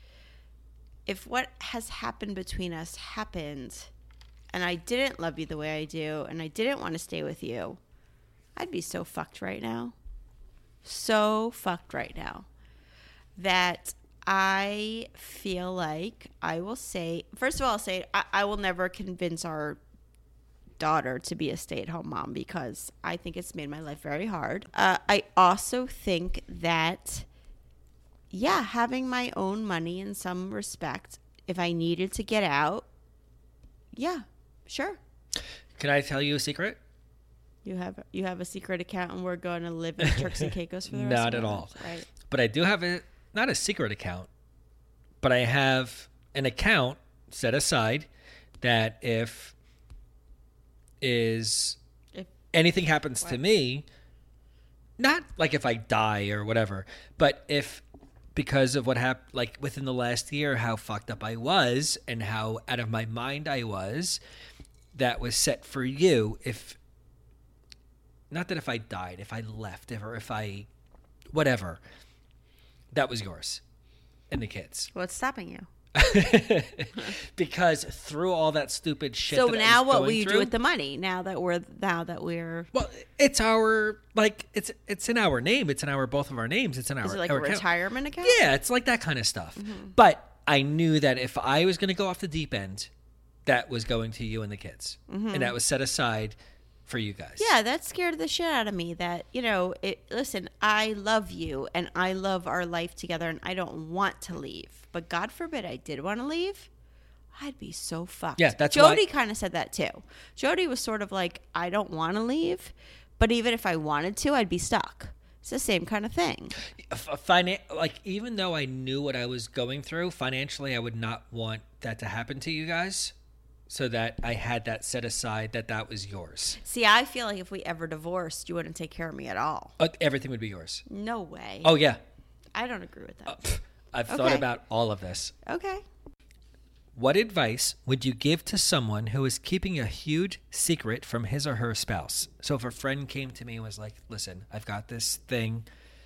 if what has happened between us happened and I didn't love you the way I do and I didn't want to stay with you, I'd be so fucked right now. So fucked right now that I feel like I will say, first of all, I'll say I, I will never convince our daughter to be a stay-at-home mom because I think it's made my life very hard. Uh, I also think that, yeah, having my own money in some respect, if I needed to get out, yeah, sure. Can I tell you a secret? You have you have a secret account and we're going to live in Turks and Caicos for the rest Not of at our all. lives, right? But I do have a not a secret account, but I have an account set aside that if is If- anything happens to What? me, not like if I die or whatever, but if because of what happened, like within the last year, how fucked up I was and how out of my mind I was, that was set for you. If not that if I died, if I left, if, or if I, whatever, that was yours and the kids. What's stopping you? Because through all that stupid shit. So that I now was what going will you do through- with the money now that we're now that we're Well, it's our like it's it's in our name. It's in our both of our names. It's in our. is it like a our account. retirement account? Yeah, it's like that kind of stuff. Mm-hmm. But I knew that if I was going to go off the deep end, that was going to you and the kids, and that was set aside for you guys. Mm-hmm. Yeah, that scared the shit out of me. That, you know, it. Listen, I love you and I love our life together and I don't want to leave. But God forbid I did want to leave. I'd be so fucked. Yeah, that's Jody why- kind of said that too. Jody was sort of like, I don't want to leave, but even if I wanted to, I'd be stuck. It's the same kind of thing. F- finan- like even though I knew what I was going through financially, I would not want that to happen to you guys. So that I had that set aside that that was yours. See, I feel like if we ever divorced, you wouldn't take care of me at all. Uh, everything would be yours. No way. Oh yeah, I don't agree with that. Uh, pff, I've thought Okay. about all of this. Okay. What advice would you give to someone who is keeping a huge secret from his or her spouse? So if a friend came to me and was like, listen, I've got this thing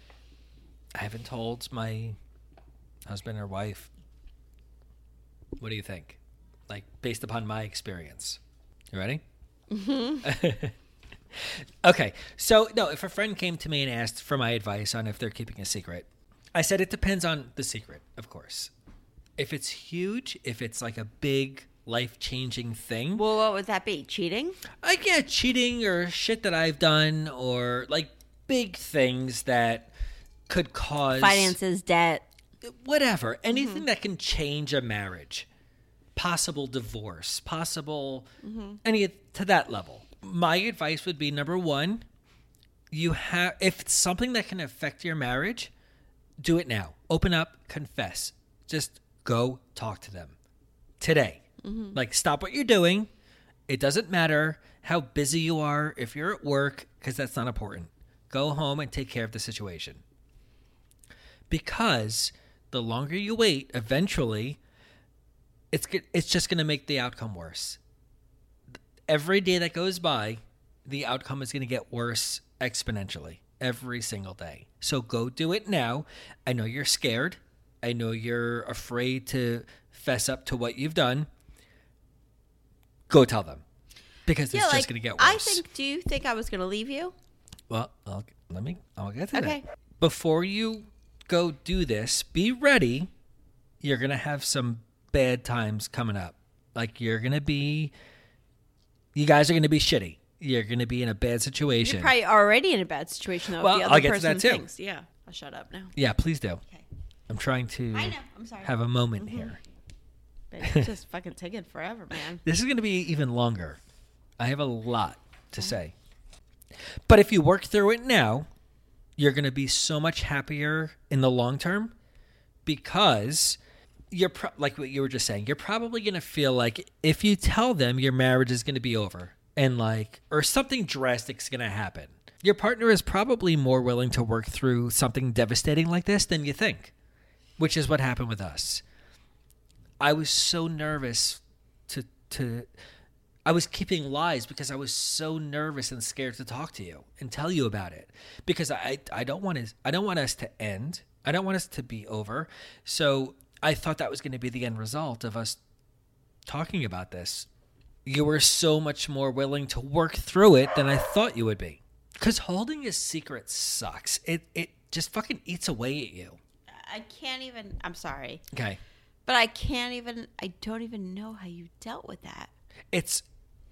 I haven't told my husband or wife. What do you think? Like, based upon my experience. You ready? Mm-hmm. Okay. So, no, if a friend came to me and asked for my advice on if they're keeping a secret, I said it depends on the secret, of course. If it's huge, if it's like a big life-changing thing, Well, what would that be? Cheating? like yeah, cheating or shit that I've done or like big things that could cause Finances, debt. whatever, anything that can change a marriage, possible divorce, possible any to that level. My advice would be number one, you have if it's something that can affect your marriage, do it now. Open up, confess. Just go talk to them today. Like stop what you're doing. It doesn't matter how busy you are if you're at work because that's not important. Go home and take care of the situation. Because the longer you wait, eventually, it's it's just going to make the outcome worse. Every day that goes by, the outcome is going to get worse exponentially every single day. So go do it now. I know you're scared. I know you're afraid to fess up to what you've done. Go tell them, because Yeah, it's like, just going to get worse. I think. Do you think I was going to leave you? Well, I'll, let me. I'll get to Okay. that. Before you go do this, be ready. You're going to have some bad times coming up. Like, you're going to be, you guys are going to be shitty. You're going to be in a bad situation. You're probably already in a bad situation, though. Well, if the other I'll get to person that too. Thinks. Yeah, I'll shut up now. Yeah, please do. Okay. I'm trying to I know. I'm sorry. have a moment here. But it's just fucking taking forever, man. This is going to be even longer. I have a lot to say. But if you work through it now, you're going to be so much happier in the long term, because you're pro- like what you were just saying, you're probably going to feel like if you tell them your marriage is going to be over and like, or something drastic is going to happen, your partner is probably more willing to work through something devastating like this than you think, which is what happened with us. I was so nervous to, to, I was keeping lies because I was so nervous and scared to talk to you and tell you about it, because I, I don't want to, I don't want us to end. I don't want us to be over. So I thought that was going to be the end result of us talking about this. You were so much more willing to work through it than I thought you would be, because holding a secret sucks. It, it just fucking eats away at you. I can't even. I'm sorry. Okay. But I can't even. I don't even know how you dealt with that. It's,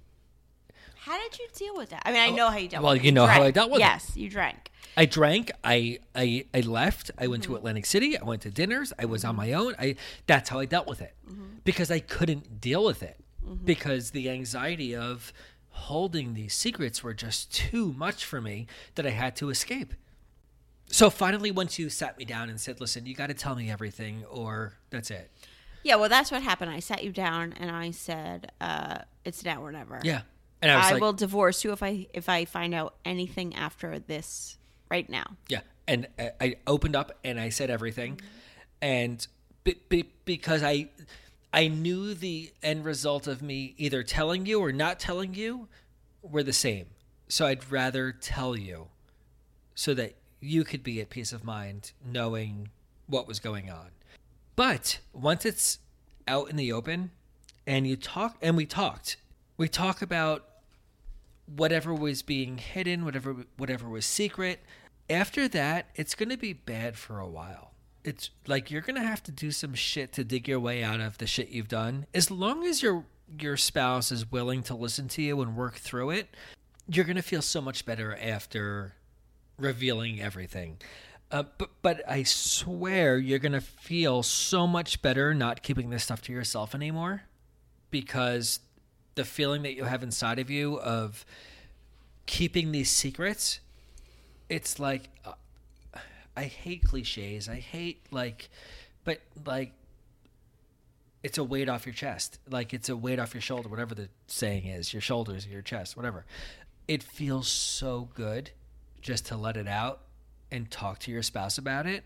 How did you deal with that? I mean, I know how you dealt well, with it. you know how drank. I dealt with it. Yes, you drank. I drank. I I I left. I went Mm-hmm. to Atlantic City. I went to dinners. I was on my own. I that's how I dealt with it, Mm-hmm. because I couldn't deal with it, because the anxiety of holding these secrets were just too much for me that I had to escape. So finally, once you sat me down and said, "Listen, you got to tell me everything, or that's it." Yeah, well, that's what happened. I sat you down and I said, uh, "It's now or never." Yeah, and I was I like, will divorce you if I if I find out anything after this right now. Yeah, and I- I opened up and I said everything, and be, be, because I I knew the end result of me either telling you or not telling you were the same. So I'd rather tell you so that you could be at peace of mind knowing what was going on. But once it's out in the open and you talk, and we talked, we talk about whatever was being hidden, whatever whatever was secret. After that, it's going to be bad for a while. It's like you're going to have to do some shit to dig your way out of the shit you've done. As long as your your spouse is willing to listen to you and work through it, you're going to feel so much better after revealing everything. Uh, but but I swear you're going to feel so much better not keeping this stuff to yourself anymore, because the feeling that you have inside of you of keeping these secrets, it's like, uh, I hate cliches. I hate like, but like, it's a weight off your chest. Like it's a weight off your shoulder, whatever the saying is, your shoulders, your chest, whatever. It feels so good just to let it out and talk to your spouse about it,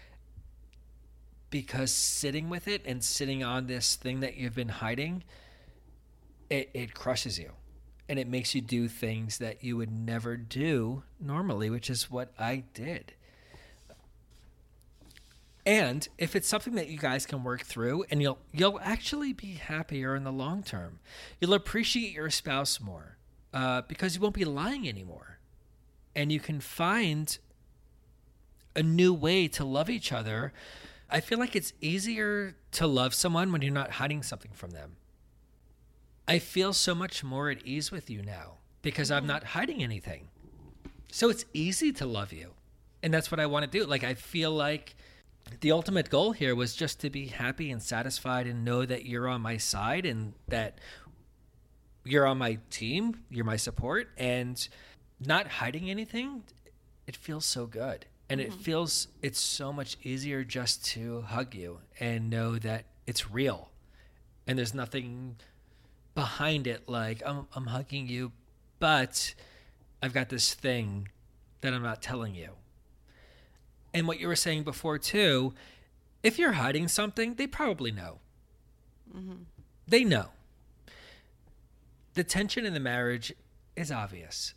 because sitting with it and sitting on this thing that you've been hiding, it, it crushes you, and it makes you do things that you would never do normally, which is what I did. And if it's something that you guys can work through, and you'll you'll actually be happier in the long term. You'll appreciate your spouse more, uh, because you won't be lying anymore, and you can find a new way to love each other. I feel like it's easier to love someone when you're not hiding something from them. I feel so much more at ease with you now because I'm not hiding anything. So it's easy to love you. And that's what I want to do. Like, I feel like the ultimate goal here was just to be happy and satisfied and know that you're on my side and that you're on my team, you're my support, and not hiding anything. It feels so good. And it feels, it's so much easier just to hug you and know that it's real. And there's nothing behind it like, I'm, I'm hugging you, but I've got this thing that I'm not telling you. And what you were saying before too, if you're hiding something, they probably know. Mm-hmm. They know. The tension in the marriage is obvious.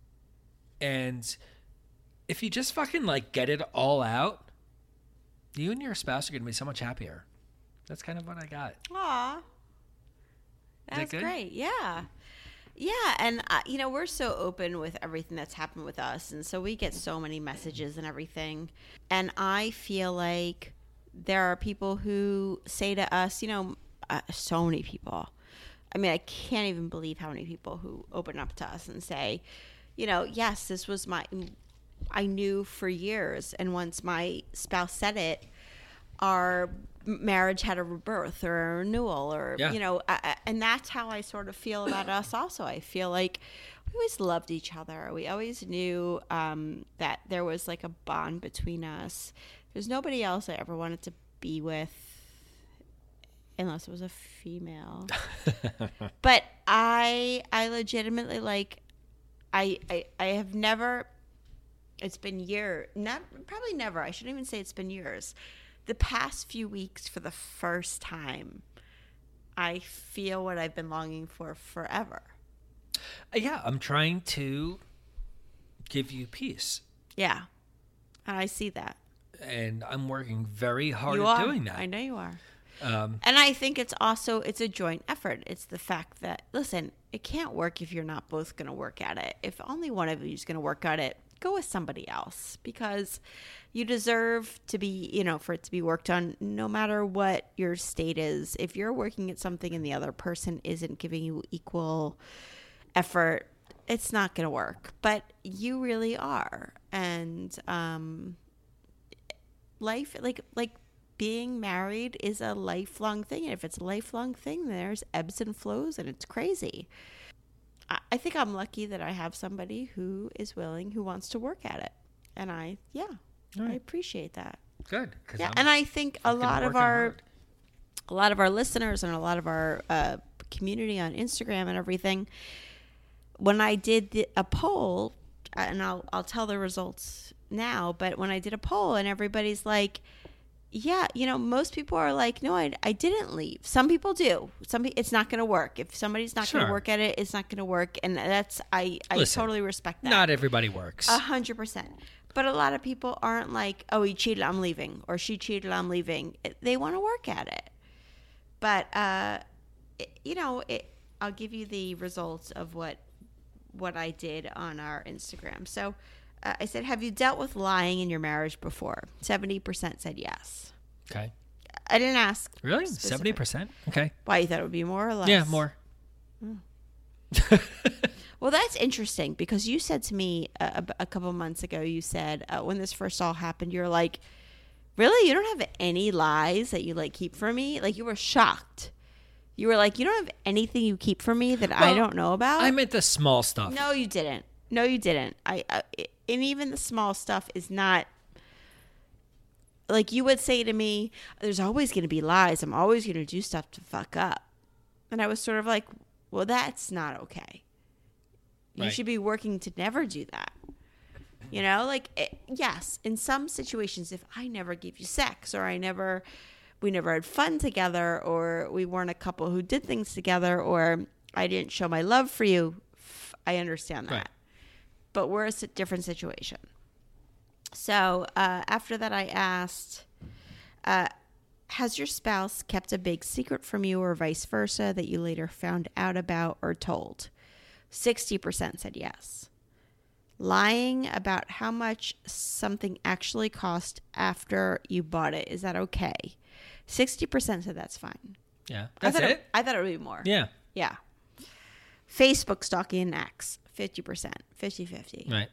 And if you just fucking like get it all out, you and your spouse are going to be so much happier. That's kind of what I got. Aw. That's good? great. Yeah. Yeah. And, uh, you know, we're so open with everything that's happened with us. And so we get so many messages and everything. And I feel like there are people who say to us, you know, uh, so many people. I mean, I can't even believe how many people who open up to us and say, you know, yes, this was my, I knew for years. And once my spouse said it, our marriage had a rebirth or a renewal or, yeah. you know, I, and that's how I sort of feel about us also. I feel like we always loved each other. We always knew um, that there was like a bond between us. There's nobody else I ever wanted to be with unless it was a female. But I, I legitimately like, I, I, I have never, it's been years, not probably never. I shouldn't even say it's been years. The past few weeks, for the first time, I feel what I've been longing for forever. Yeah, I'm trying to give you peace. Yeah, and I see that. And I'm working very hard You at are. doing that. I know you are. Um, And I think it's also, it's a joint effort. It's the fact that, listen, it can't work if you're not both going to work at it. If only one of you is going to work at it, go with somebody else, because you deserve to be, you know, for it to be worked on no matter what your state is. If you're working at something and the other person isn't giving you equal effort, it's not going to work. But you really are. And um, life, like, like being married is a lifelong thing. And if it's a lifelong thing, there's ebbs and flows, and it's crazy. I think I'm lucky that I have somebody who is willing, who wants to work at it. And I, yeah, right. I appreciate that. Good. 'Cause Yeah. I'm And I think a fucking lot of working our, hard. a lot of our listeners and a lot of our uh, community on Instagram and everything, when I did the, a poll, and I'll, I'll tell the results now, but when I did a poll and everybody's like, yeah, you know, most people are like, no, I, I didn't leave. Some people do. Some pe- it's not going to work. If somebody's not going Sure. to work at it, it's not going to work. And that's, I, I Listen, totally respect that. Not everybody works. A hundred percent. But a lot of people aren't like, oh, he cheated, I'm leaving. Or she cheated, I'm leaving. It, they want to work at it. But, uh, it, you know, it, I'll give you the results of what what I did on our Instagram. So uh, I said, have you dealt with lying in your marriage before? seventy percent said yes. Okay. I didn't ask. Really? specific. seventy percent? Okay. Why, you thought it would be more or less? Yeah, more. Well, that's interesting because you said to me a, a couple months ago, you said uh, when this first all happened, you're like, really? You don't have any lies that you like keep from me? Like you were shocked. You were like, you don't have anything you keep from me that I Well, don't know about? I meant the small stuff. No, you didn't. No, you didn't. I, I and even the small stuff is not like you would say to me, there's always going to be lies. I'm always going to do stuff to fuck up. And I was sort of like, well, that's not okay. You Right. should be working to never do that. You know, like, it, yes, in some situations, if I never gave you sex or I never, we never had fun together or we weren't a couple who did things together or I didn't show my love for you, I understand that. Right. But we're a s- different situation. So uh, after that, I asked, uh, has your spouse kept a big secret from you or vice versa that you later found out about or told? sixty percent said yes. Lying about how much something actually cost after you bought it, is that okay? sixty percent said that's fine. Yeah. I That's thought it? I thought it would be more. Yeah. Yeah. Facebook stalking an ex, fifty percent, fifty-fifty. Right.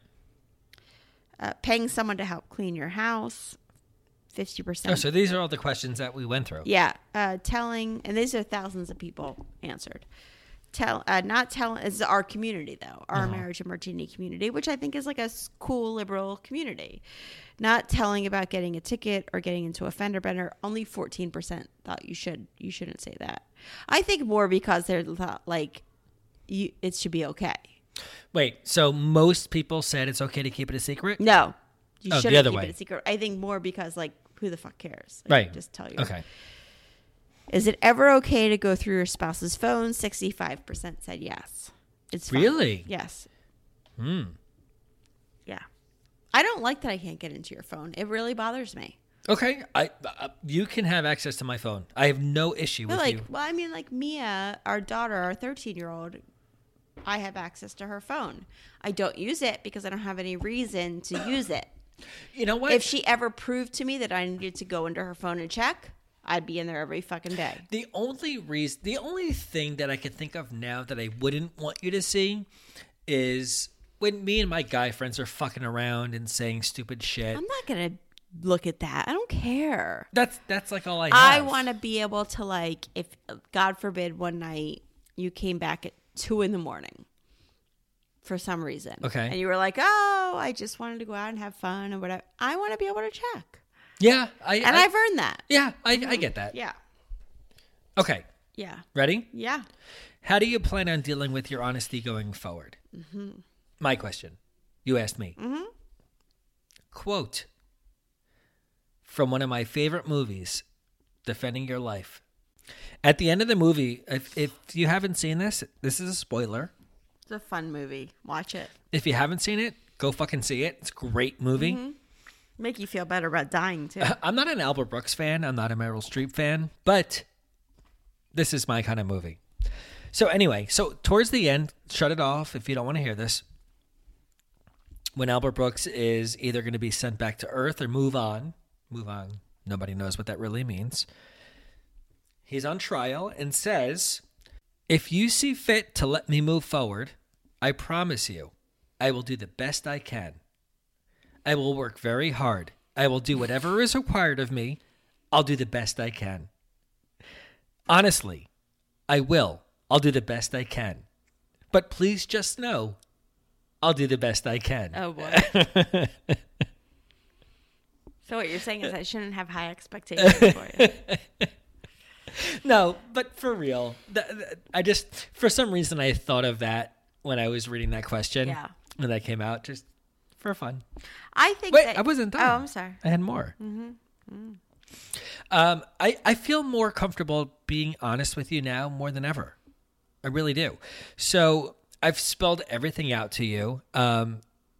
Uh, paying someone to help clean your house, fifty percent. Oh, so these are all the questions that we went through. Yeah. Uh, telling, and these are thousands of people answered. Tell, uh, not telling, is our community though, our Uh-huh. Marriage and Martini community, which I think is like a s- cool liberal community. Not telling about getting a ticket or getting into a fender bender. Only fourteen percent thought you should, you shouldn't say that. I think more because they're thought like you, it should be okay. Wait, so most people said it's okay to keep it a secret? No, you Oh, the shouldn't other keep way. it a secret. I think more because like who the fuck cares? Like, Right. Just tell you. Okay. Is it ever okay to go through your spouse's phone? sixty-five percent said yes. It's fun. Really? Yes. Hmm. Yeah. I don't like that I can't get into your phone. It really bothers me. Okay, I uh, you can have access to my phone. I have no issue But with like, you. well, I mean, like Mia, our daughter, our thirteen-year-old, I have access to her phone. I don't use it because I don't have any reason to use it. You know what? If she ever proved to me that I needed to go into her phone and check, I'd be in there every fucking day. The only reason, the only thing that I can think of now that I wouldn't want you to see is when me and my guy friends are fucking around and saying stupid shit. I'm not gonna look at that. I don't care. That's that's like all I have. I want to be able to, like, if God forbid one night you came back at two in the morning for some reason, Okay. and you were like, "Oh, I just wanted to go out and have fun or whatever." I want to be able to check, Yeah, I and I, I've earned that. yeah, I, I get that. Yeah, Okay, yeah, ready? yeah. How do you plan on dealing with your honesty going forward? Mm-hmm. My question. You asked me. Mm-hmm. Quote from one of my favorite movies, Defending Your Life. At the end of the movie, if, if you haven't seen this, this is a spoiler. It's a fun movie. Watch it. If you haven't seen it, go fucking see it. It's a great movie. Mm-hmm. Make you feel better about dying too. I'm not an Albert Brooks fan. I'm not a Meryl Streep fan, but this is my kind of movie. So anyway, so towards the end, shut it off if you don't want to hear this. When Albert Brooks is either going to be sent back to Earth or move on, move on, nobody knows what that really means. He's on trial and says, if you see fit to let me move forward, I promise you, I will do the best I can. I will work very hard. I will do whatever is required of me. I'll do the best I can. Honestly, I will. I'll do the best I can. But please just know, I'll do the best I can. Oh boy. So what you're saying is I shouldn't have high expectations for you. No, but for real, th- th- I just, for some reason, I thought of that when I was reading that question. Yeah. When that came out, just for fun. I think Wait, that, I wasn't done. Oh, I'm sorry. I had more. Mm-hmm. Mm. Um, I, I feel more comfortable being honest with you now more than ever. I really do. So I've spelled everything out to you. Um,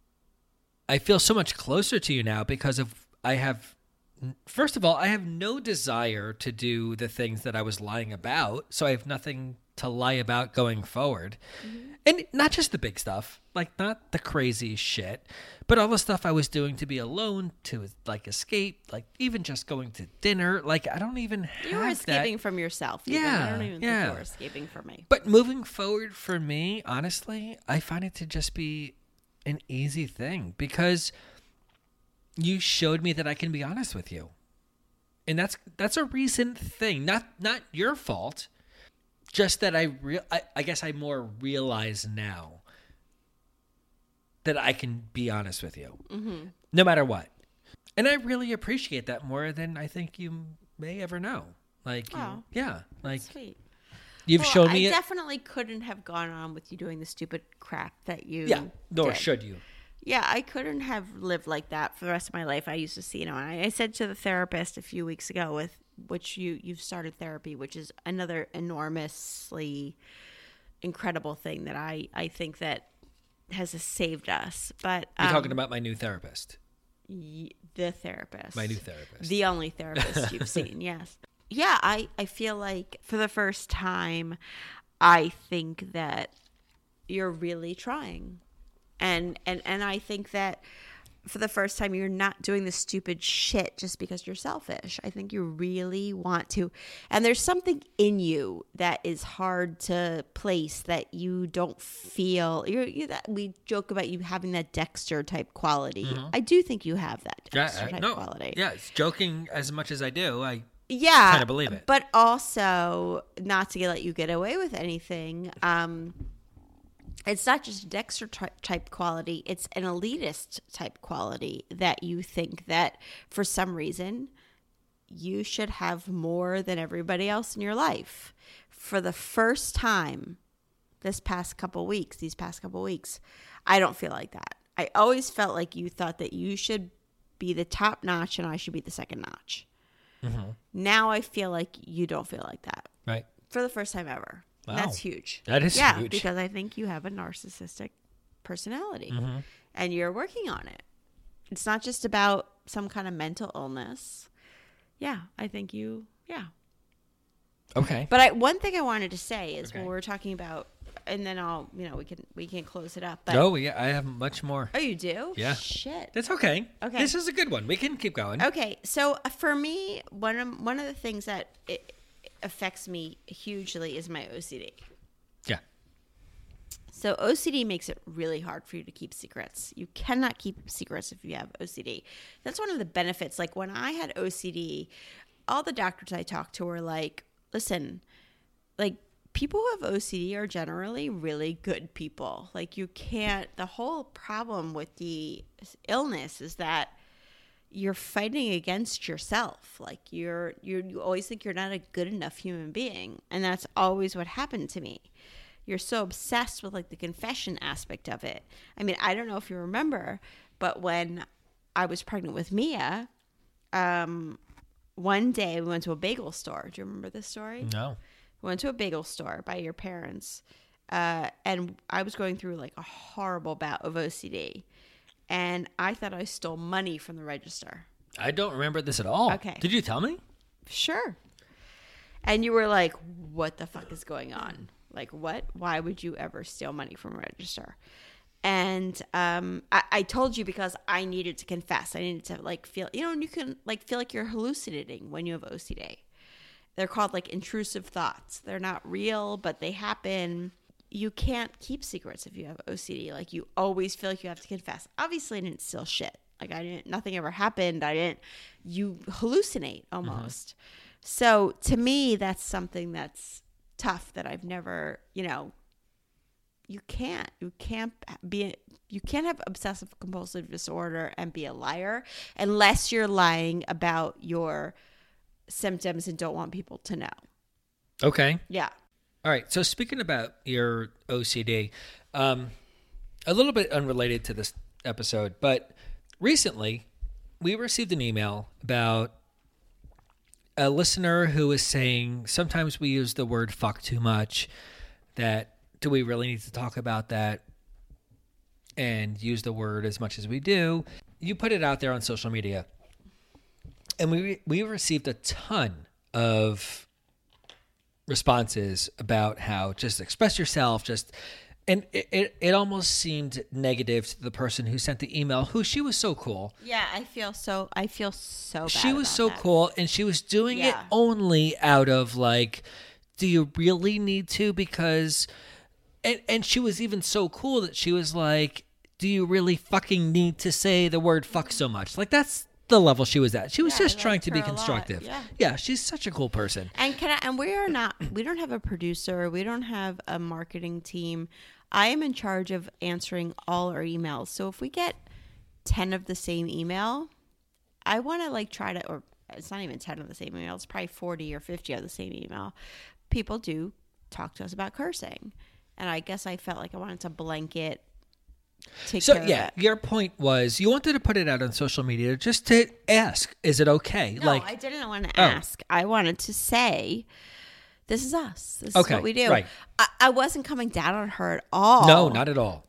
I feel so much closer to you now because of I have, first of all, I have no desire to do the things that I was lying about. So I have nothing to lie about going forward. Mm-hmm. And not just the big stuff, like not the crazy shit, but all the stuff I was doing to be alone, to like escape, like even just going to dinner. Like I don't even have You were escaping that. from yourself. Yeah, Even. I don't even yeah. think you were escaping from me. But moving forward for me, honestly, I find it to just be an easy thing because you showed me that I can be honest with you. And that's that's a recent thing, not not your fault. Just that I, re- I I guess I more realize now that I can be honest with you, mm-hmm. no matter what. And I really appreciate that more than I think you may ever know. Like, Oh, you, yeah, like Sweet. you've Well, shown me I it. definitely couldn't have gone on with you doing the stupid crap that you Yeah, nor did. should you. Yeah, I couldn't have lived like that for the rest of my life. I used to see, you know, and I, I said to the therapist a few weeks ago, with which you you've started therapy, which is another enormously incredible thing that I I think that has saved us. But You're um, talking about my new therapist. y- the therapist, My new therapist. the only therapist you've seen. Yes, yeah. I I feel like for the first time, I think that you're really trying. And, and and I think that for the first time, you're not doing the stupid shit just because you're selfish. I think you really want to. And there's something in you that is hard to place that you don't feel. You're, you that we joke about you having that Dexter type quality. Mm-hmm. I do think you have that Dexter yeah, type no, quality. Yeah, it's joking as much as I do. I yeah, kind of believe it. But also, not to let you get away with anything. Um, It's not just Dexter type quality, it's an elitist type quality that you think that for some reason you should have more than everybody else in your life. For the first time this past couple weeks, these past couple weeks, I don't feel like that. I always felt like you thought that you should be the top notch and I should be the second notch. Mm-hmm. Now I feel like you don't feel like that. Right. For the first time ever. Wow. That's huge. That is yeah, huge. because I think you have a narcissistic personality Mm-hmm. and you're working on it. It's not just about some kind of mental illness. Yeah, I think you, yeah. Okay. But I, one thing I wanted to say is Okay. when we're talking about, and then I'll, you know, we can we can close it up. But, No, yeah, I have much more. oh, you do? Yeah. Shit. That's okay. Okay. This is a good one. We can keep going. Okay, so uh, for me, one of one of the things that it affects me hugely is my O C D. Yeah. So O C D makes it really hard for you to keep secrets. You cannot keep secrets if you have O C D. That's one of the benefits. Like when I had O C D, all the doctors I talked to were like, listen, like people who have O C D are generally really good people. Like you can't, the whole problem with the illness is that you're fighting against yourself. Like you're, you're, you always think you're not a good enough human being. And that's always what happened to me. You're so obsessed with like the confession aspect of it. I mean, I don't know if you remember, but when I was pregnant with Mia, um, one day we went to a bagel store. Do you remember this story? No. We went to a bagel store by your parents. Uh, and I was going through like a horrible bout of O C D. And I thought I stole money from the register. I don't remember this at all. Okay. Did you tell me? Sure. And you were like, what the fuck is going on? Like, what? Why would you ever steal money from a register? And um, I, I told you because I needed to confess. I needed to, like, feel, you know, and you can, like, feel like you're hallucinating when you have O C D. They're called, like, intrusive thoughts. They're not real, but they happen. You can't keep secrets if you have O C D. Like, you always feel like you have to confess. Obviously, I didn't steal shit. Like, I didn't, nothing ever happened. I didn't, you hallucinate almost. Mm-hmm. So, to me, that's something that's tough that I've never, you know, you can't, you can't be, you can't have obsessive compulsive disorder and be a liar unless you're lying about your symptoms and don't want people to know. Okay. Yeah. All right. So speaking about your O C D, um, a little bit unrelated to this episode, but recently we received an email about a listener who is saying sometimes we use the word fuck too much, that do we really need to talk about that and use the word as much as we do? You put it out there on social media, and we we received a ton of responses about how just express yourself, just and it, it, it almost seemed negative to the person who sent the email, who she was so cool. Yeah, I feel so, I feel so bad She was about so that. cool, and she was doing it Yeah. only out of like, do you really need to? Because, and, and she was even so cool that she was like, do you really fucking need to say the word fuck so much? Like, that's the level she was at. She was Yeah, I just trying liked to be her a lot. constructive. Yeah. Yeah, she's such a cool person. And can I, and we are not, we don't have a producer. We don't have a marketing team. I am in charge of answering all our emails. So if we get ten of the same email, I want to like try to, or it's not even ten of the same email. It's probably forty or fifty of the same email. People do talk to us about cursing. And I guess I felt like I wanted to blanket take So care yeah, of it. your point was you wanted to put it out on social media just to ask, is it okay? No, like, I didn't want to Oh. ask. I wanted to say, this is us. This Okay, is what we do. right. I, I wasn't coming down on her at all. no, not at all.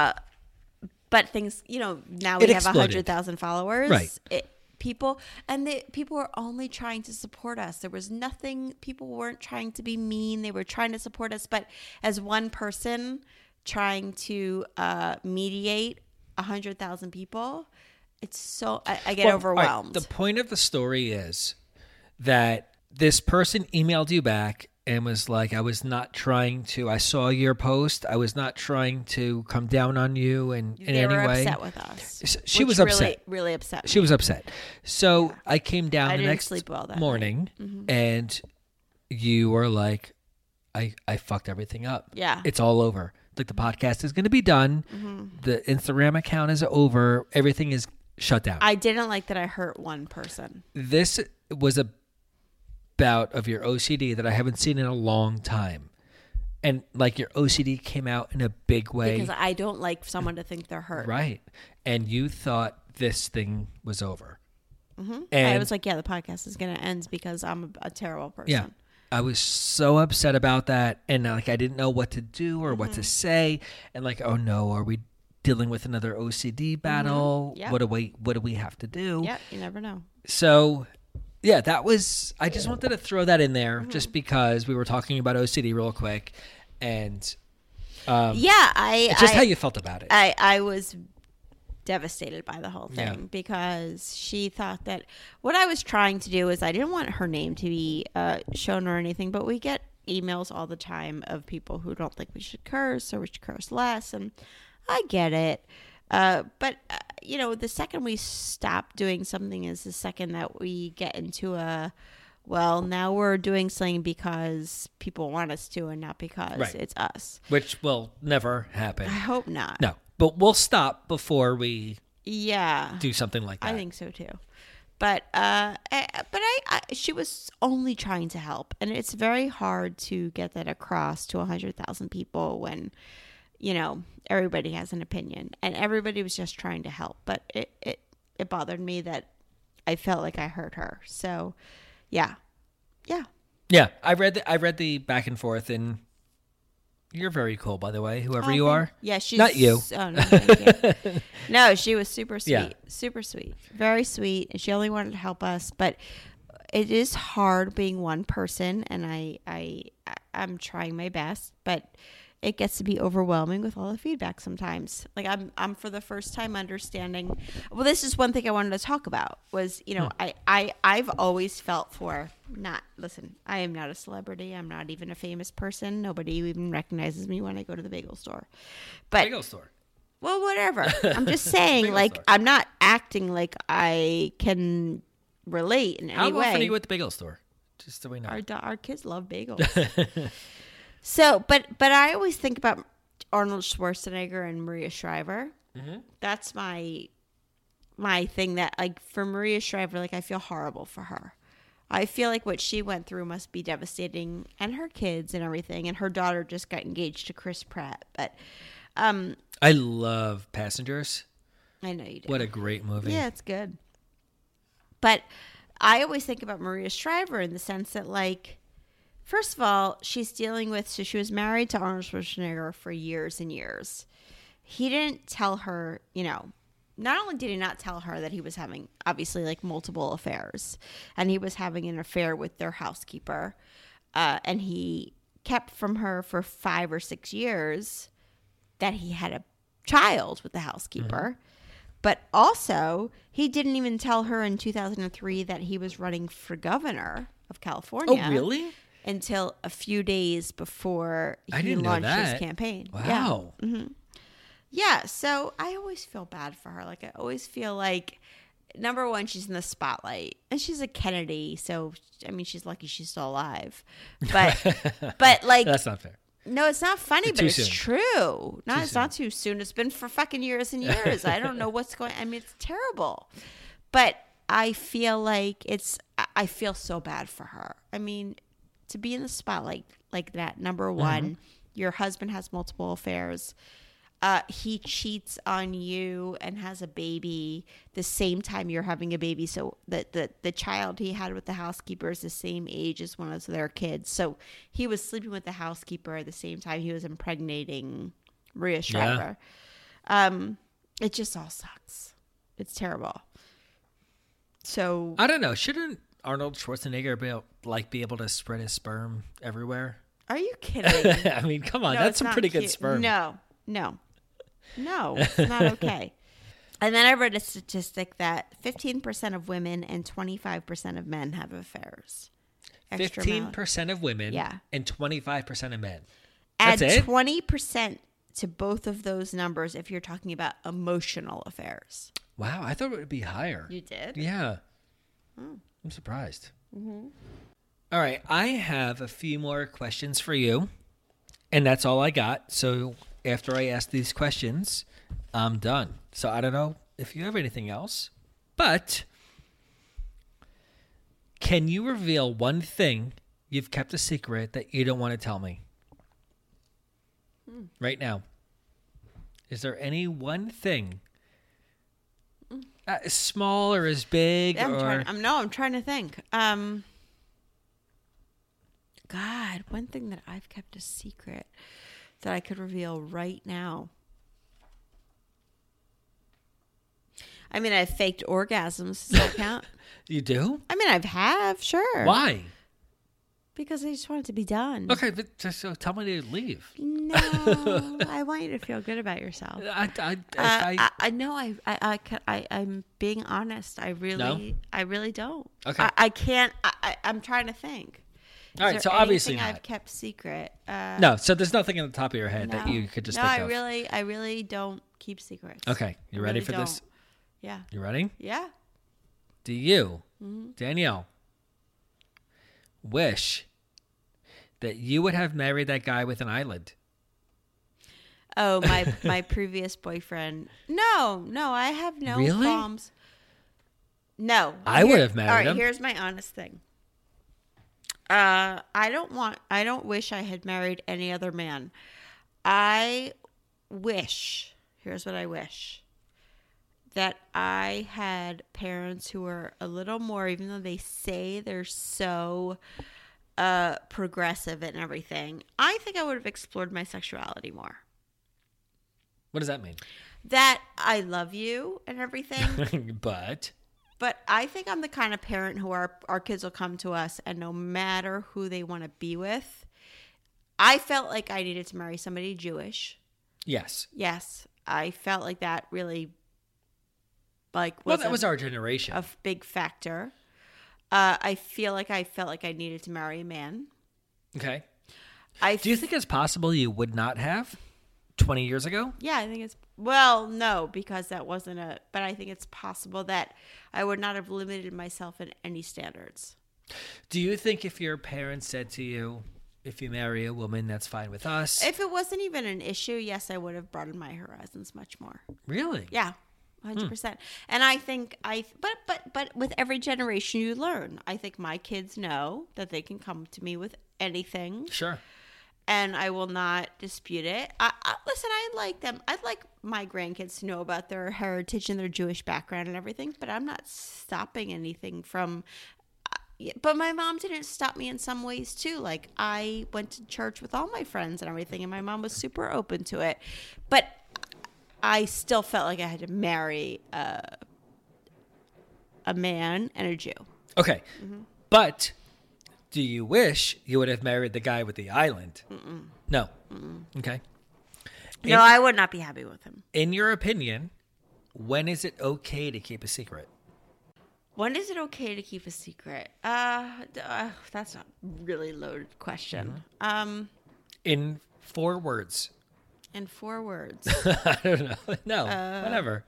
But things, you know, now we It have exploded. one hundred thousand followers. Right. It, people, and they, people were only trying to support us. There was nothing, people weren't trying to be mean. They were trying to support us. But as one person trying to uh, mediate one hundred thousand people, it's so, I, I get Well, all right, overwhelmed. the point of the story is that this person emailed you back and was like, I was not trying to, I saw your post. I was not trying to come down on you in, in they any were way. upset with us. S- she which was really, upset. Really upset. She me. was upset. So I came down I the didn't next sleep well that morning Mm-hmm. and you were like, I, I fucked everything up. Yeah. It's all over. Like the podcast is going to be done. Mm-hmm. The Instagram account is over. Everything is shut down. I didn't like that I hurt one person. This was a bout of your O C D that I haven't seen in a long time. And like your O C D came out in a big way. Because I don't like someone to think they're hurt. Right. And you thought this thing was over. Mm-hmm. And I was like, yeah, the podcast is going to end because I'm a, a terrible person. yeah. I was so upset about that, and like I didn't know what to do or mm-hmm. what to say, and like, oh no, are we dealing with another O C D battle? Mm-hmm. Yep. What do we What do we have to do? Yeah, you never know. So, yeah, that was. I just wanted to throw that in there, mm-hmm. just because we were talking about O C D real quick, and um, yeah, I it's just I, how you felt about it. I I was devastated by the whole thing Yeah. because she thought that what I was trying to do is I didn't want her name to be uh, shown or anything, but we get emails all the time of people who don't think we should curse or we should curse less, and I get it. Uh, but, uh, you know, the second we stop doing something is the second that we get into a, well, now we're doing something because people want us to and not because Right. it's us. Which will never happen. I hope not. No, but we'll stop before we Yeah. do something like that. I think so too. But uh, I, but I, I, she was only trying to help, and it's very hard to get that across to a hundred thousand people when, you know, everybody has an opinion, and everybody was just trying to help. But it, it, it bothered me that I felt like I hurt her. So, yeah, yeah. Yeah, I read the I read the back and forth, and you're very cool, by the way, whoever Oh, you thank- are. Yeah, she's Not you. Oh no, thank you. No, she was super sweet, Yeah. super sweet, very sweet, and she only wanted to help us. But it is hard being one person, and I, I, I'm trying my best, but it gets to be overwhelming with all the feedback sometimes. Like I'm, I'm for the first time understanding. Well, this is one thing I wanted to talk about was, you know, Hmm. I, I, I've always felt for not, listen, I am not a celebrity. I'm not even a famous person. Nobody even recognizes me when I go to the bagel store, but Bagel store. well, whatever. I'm just saying, Bagel like, store. I'm not acting like I can relate in How any way. often are you at the bagel store? Just so we know. Our do- our kids love bagels. So, but but I always think about Arnold Schwarzenegger and Maria Shriver. Mm-hmm. That's my my thing. That like for Maria Shriver, like I feel horrible for her. I feel like what she went through must be devastating, and her kids and everything. And her daughter just got engaged to Chris Pratt. But um, I love Passengers. I know you do. What a great movie. Yeah, it's good. But I always think about Maria Shriver in the sense that, like, first of all, she's dealing with, so she was married to Arnold Schwarzenegger for years and years. He didn't tell her, you know, not only did he not tell her that he was having, obviously, like, multiple affairs, and he was having an affair with their housekeeper, uh, and he kept from her for five or six years that he had a child with the housekeeper. Mm-hmm. But also, he didn't even tell her in two thousand three that he was running for governor of California. Oh, really? Until a few days before I he didn't know launched that. his campaign. Wow. Yeah. Mm-hmm. Yeah, so I always feel bad for her. Like, I always feel like, number one, she's in the spotlight. And she's a Kennedy, so, I mean, she's lucky she's still alive. But, but like... That's not fair. No, it's not funny, but Too it's soon. true. No, Too it's soon. not too soon. It's been for fucking years and years. I don't know what's going. I mean, it's terrible. But I feel like it's. I- I feel so bad for her. I mean, to be in the spotlight like that. Number one, Mm-hmm. your husband has multiple affairs. Uh, he cheats on you and has a baby the same time you're having a baby. So the, the, the child he had with the housekeeper is the same age as one of their kids. So he was sleeping with the housekeeper at the same time he was impregnating Maria Shriver. Yeah. Um, it just all sucks. It's terrible. So I don't know. Shouldn't Arnold Schwarzenegger be able, like be able to spread his sperm everywhere? are you kidding? I mean, come on, No, that's it's some not pretty good cute. sperm. No, no, no, it's not okay. And then I read a statistic that fifteen percent of women and twenty-five percent of men have affairs. Fifteen percent of women, Yeah. and twenty-five percent of men. Add That's it? twenty percent to both of those numbers if you're talking about emotional affairs. Wow, I thought it would be higher. You did? Yeah, I'm surprised. Mm-hmm. All right, I have a few more questions for you, and that's all I got. So after I ask these questions, I'm done. So I don't know if you have anything else, but can you reveal one thing you've kept a secret that you don't want to tell me hmm. right now? Is there any one thing, uh, as small or as big, I'm or trying, I'm no, I'm trying to think. Um, God, one thing that I've kept a secret that I could reveal right now. I mean, I've faked orgasms. Does that count? You do? I mean, I've have, sure. Why? Because I just want it to be done. Okay, but just so tell me to leave. No, I want you to feel good about yourself. I, I, Uh, I, I, I know. I, I, I, ca- I, I'm being honest. I really, No? I really don't. Okay. I, I can't. I, I, I'm trying to think. Is All right, there so obviously anything not. I've kept secret. Uh, no, so there's nothing on the top of your head no. that you could just No, think I of. really, I really don't keep secrets. Okay, you I ready really for this? don't. Yeah. You ready? Yeah. Do you, Mm-hmm. Danielle, wish that you would have married that guy with an island? Oh, my my previous boyfriend. No, no, I have no Really? qualms. No, I would have married All right, him. here's my honest thing. Uh, I don't want. I don't wish I had married any other man. I wish. Here's what I wish. That I had parents who were a little more, even though they say they're so uh, progressive and everything. I think I would have explored my sexuality more. What does that mean? That I love you and everything. But But I think I'm the kind of parent who our, our kids will come to us, and no matter who they want to be with, I felt like I needed to marry somebody Jewish. yes. Yes, I felt like that really, like, Well, was that a, was our generation. a big factor. Uh, I feel like I felt like I needed to marry a man. Okay. I Do you think it's possible you would not have twenty years ago? Yeah, I think it's, well, no, because that wasn't a, but I think it's possible that I would not have limited myself in any standards. Do you think if your parents said to you, if you marry a woman, that's fine with us? If it wasn't even an issue, yes, I would have broadened my horizons much more. Really? Yeah, one hundred percent. And I think I, but, but, but with every generation you learn. I think my kids know that they can come to me with anything. Sure. And I will not dispute it. I, I, listen, I like them. I'd like my grandkids to know about their heritage and their Jewish background and everything, but I'm not stopping anything from. Uh, but my mom didn't stop me in some ways too. Like, I went to church with all my friends and everything, and my mom was super open to it. But I still felt like I had to marry uh, a man and a Jew. Okay. Mm-hmm. But do you wish you would have married the guy with the island? Mm-mm. No. Mm-mm. Okay. In, No, I would not be happy with him. in your opinion, when is it okay to keep a secret? When is it okay to keep a secret? Uh, d- uh that's a really loaded question. Mm-hmm. Um, In four words. in four words, I don't know. No, Uh, whatever.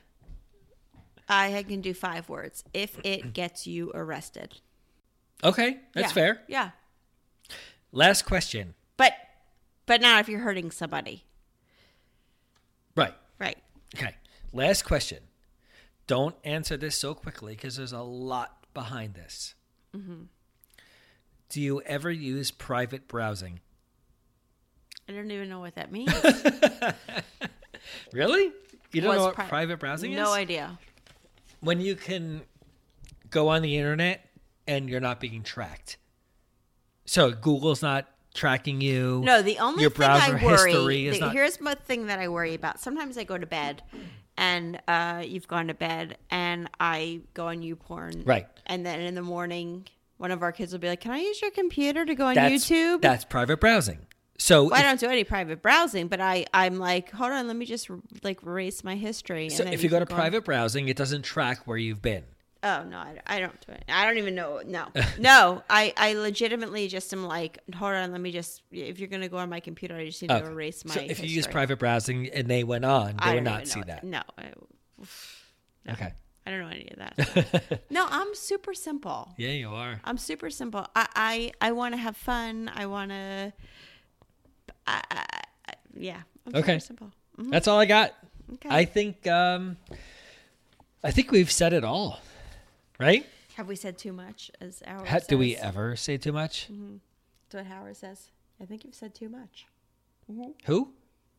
I can do five words. If it gets you arrested. Okay, that's Yeah. fair. Yeah, Last question. but but not if you're hurting somebody, Right. right? Okay. Last question. Don't answer this so quickly because there's a lot behind this. Mm-hmm. Do you ever use private browsing? I don't even know what that means. Really? You don't What's know what pri- private browsing is? No idea. When you can go on the internet and you're not being tracked. So Google's not tracking you. No, the only your thing browser I worry. history is the- not. Here's my thing that I worry about. Sometimes I go to bed, and uh, you've gone to bed, and I go on YouPorn. Right. And then in the morning, one of our kids will be like, "Can I use your computer to go on That's, YouTube?" That's private browsing. So Well, I if, don't do any private browsing, but I, I'm like, hold on, let me just like erase my history. so and then if you go to can on- private browsing, it doesn't track where you've been. Oh no, I, I don't do it. I don't even know. No, no, I, I legitimately just am like, hold on, let me just. If you're gonna go on my computer, I just need Okay. to erase my. So if history. you use private browsing and they went on, I they would don't not even see know that. it. No, I, no, Okay. I don't know any of that. stuff. No, I'm super simple. Yeah, you are. I'm super simple. I I, I want to have fun. I want to. I, I, I, yeah. I'm Okay. super simple. Mhm. That's all I got. Okay. I think um, I think we've said it all, right? Have we said too much? As Howard Ha- do we says? ever say too much? That's what Howard says. I think you've said too much. Who?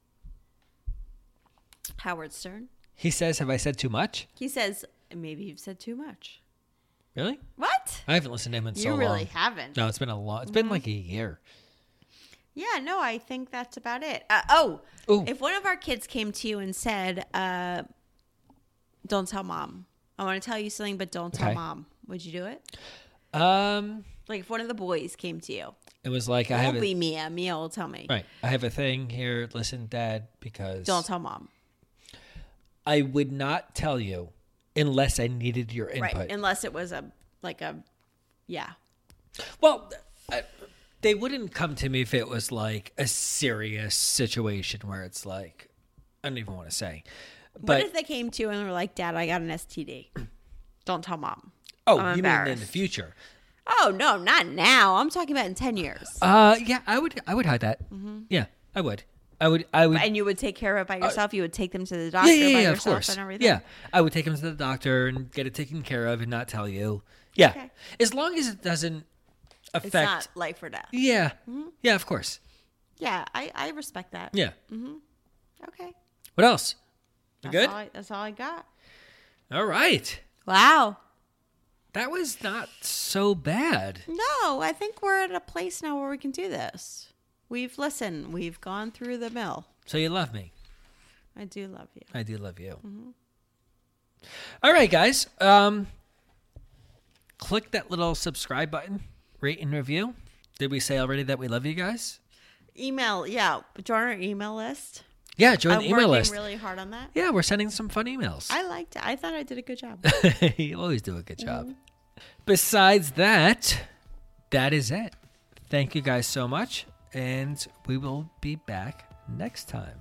Howard Stern. He says, have I said too much? He says maybe you've said too much. Really? What? I haven't listened to him in You so long. really haven't. No, it's been a long. It's been like a year. Yeah, no, I think that's about it. Uh, oh, Ooh. If one of our kids came to you and said, uh, "Don't tell mom. I want to tell you something, but don't tell Okay. mom," would you do it? Um, Like if one of the boys came to you, it was like it I have won't a, be Mia. Mia will tell me. right. I have a thing here. Listen, Dad, because Don't tell mom. I would not tell you unless I needed your input. Right, unless it was a like a, yeah. Well, I, they wouldn't come to me if it was like a serious situation where it's like, I don't even want to say. But What if they came to you and were like, "Dad, I got an S T D. Don't tell mom." oh, I'm you mean in embarrassed. the future? Oh no, not now. I'm talking about in ten years. Uh, yeah, I would. I would hide that. Mm-hmm. Yeah, I would. I would. I would. And you would take care of it by yourself. you would take them to the doctor Uh, yeah, yeah, by yeah, of yourself course. and everything. Yeah, I would take him to the doctor and get it taken care of and not tell you. Yeah, Okay. as long as it doesn't It's affect. not life or death. Yeah, yeah, of course. Yeah, I, I respect that. Yeah. Okay. What else? You That's good? All I, that's all I got. All right. Wow. That was not so bad. No, I think we're at a place now where we can do this. We've listened. We've gone through the mill. So you love me. I do love you. I do love you. Mm-hmm. All right, guys. Um, click that little subscribe button, rate and review. Did we say already that we love you guys? Email, yeah. Join our email list. Yeah, join I'm the email working list. really hard on that. Yeah, we're sending some fun emails. I liked it. I thought I did a good job. You always do a good job. Mm-hmm. Besides that, that is it. Thank you guys so much, and we will be back next time.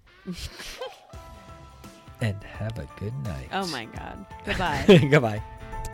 And have a good night. Oh my God. Goodbye. Goodbye.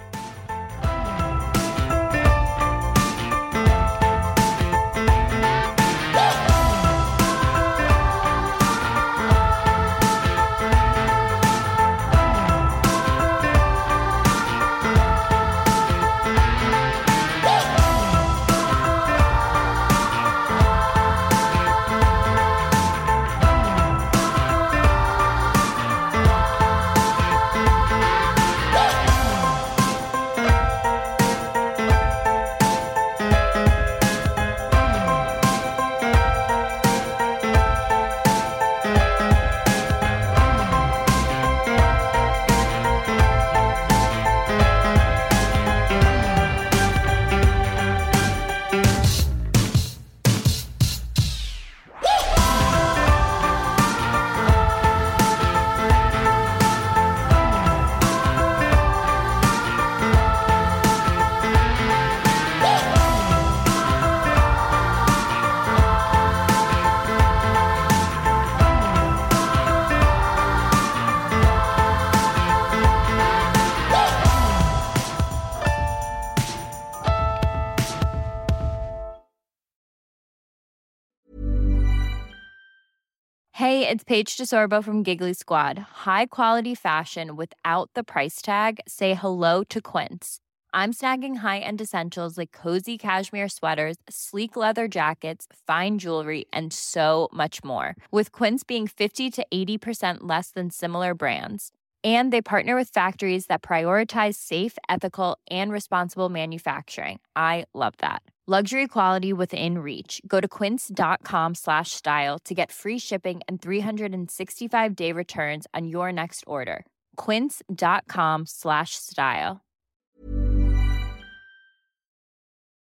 Hey, it's Paige DeSorbo from Giggly Squad. High quality fashion without the price tag. Say hello to Quince. I'm snagging high-end essentials like cozy cashmere sweaters, sleek leather jackets, fine jewelry, and so much more. With Quince being fifty to eighty percent less than similar brands. And they partner with factories that prioritize safe, ethical, and responsible manufacturing. I love that. Luxury quality within reach. Go to quince.com slash style to get free shipping and three sixty-five day returns on your next order. Quince.com slash style.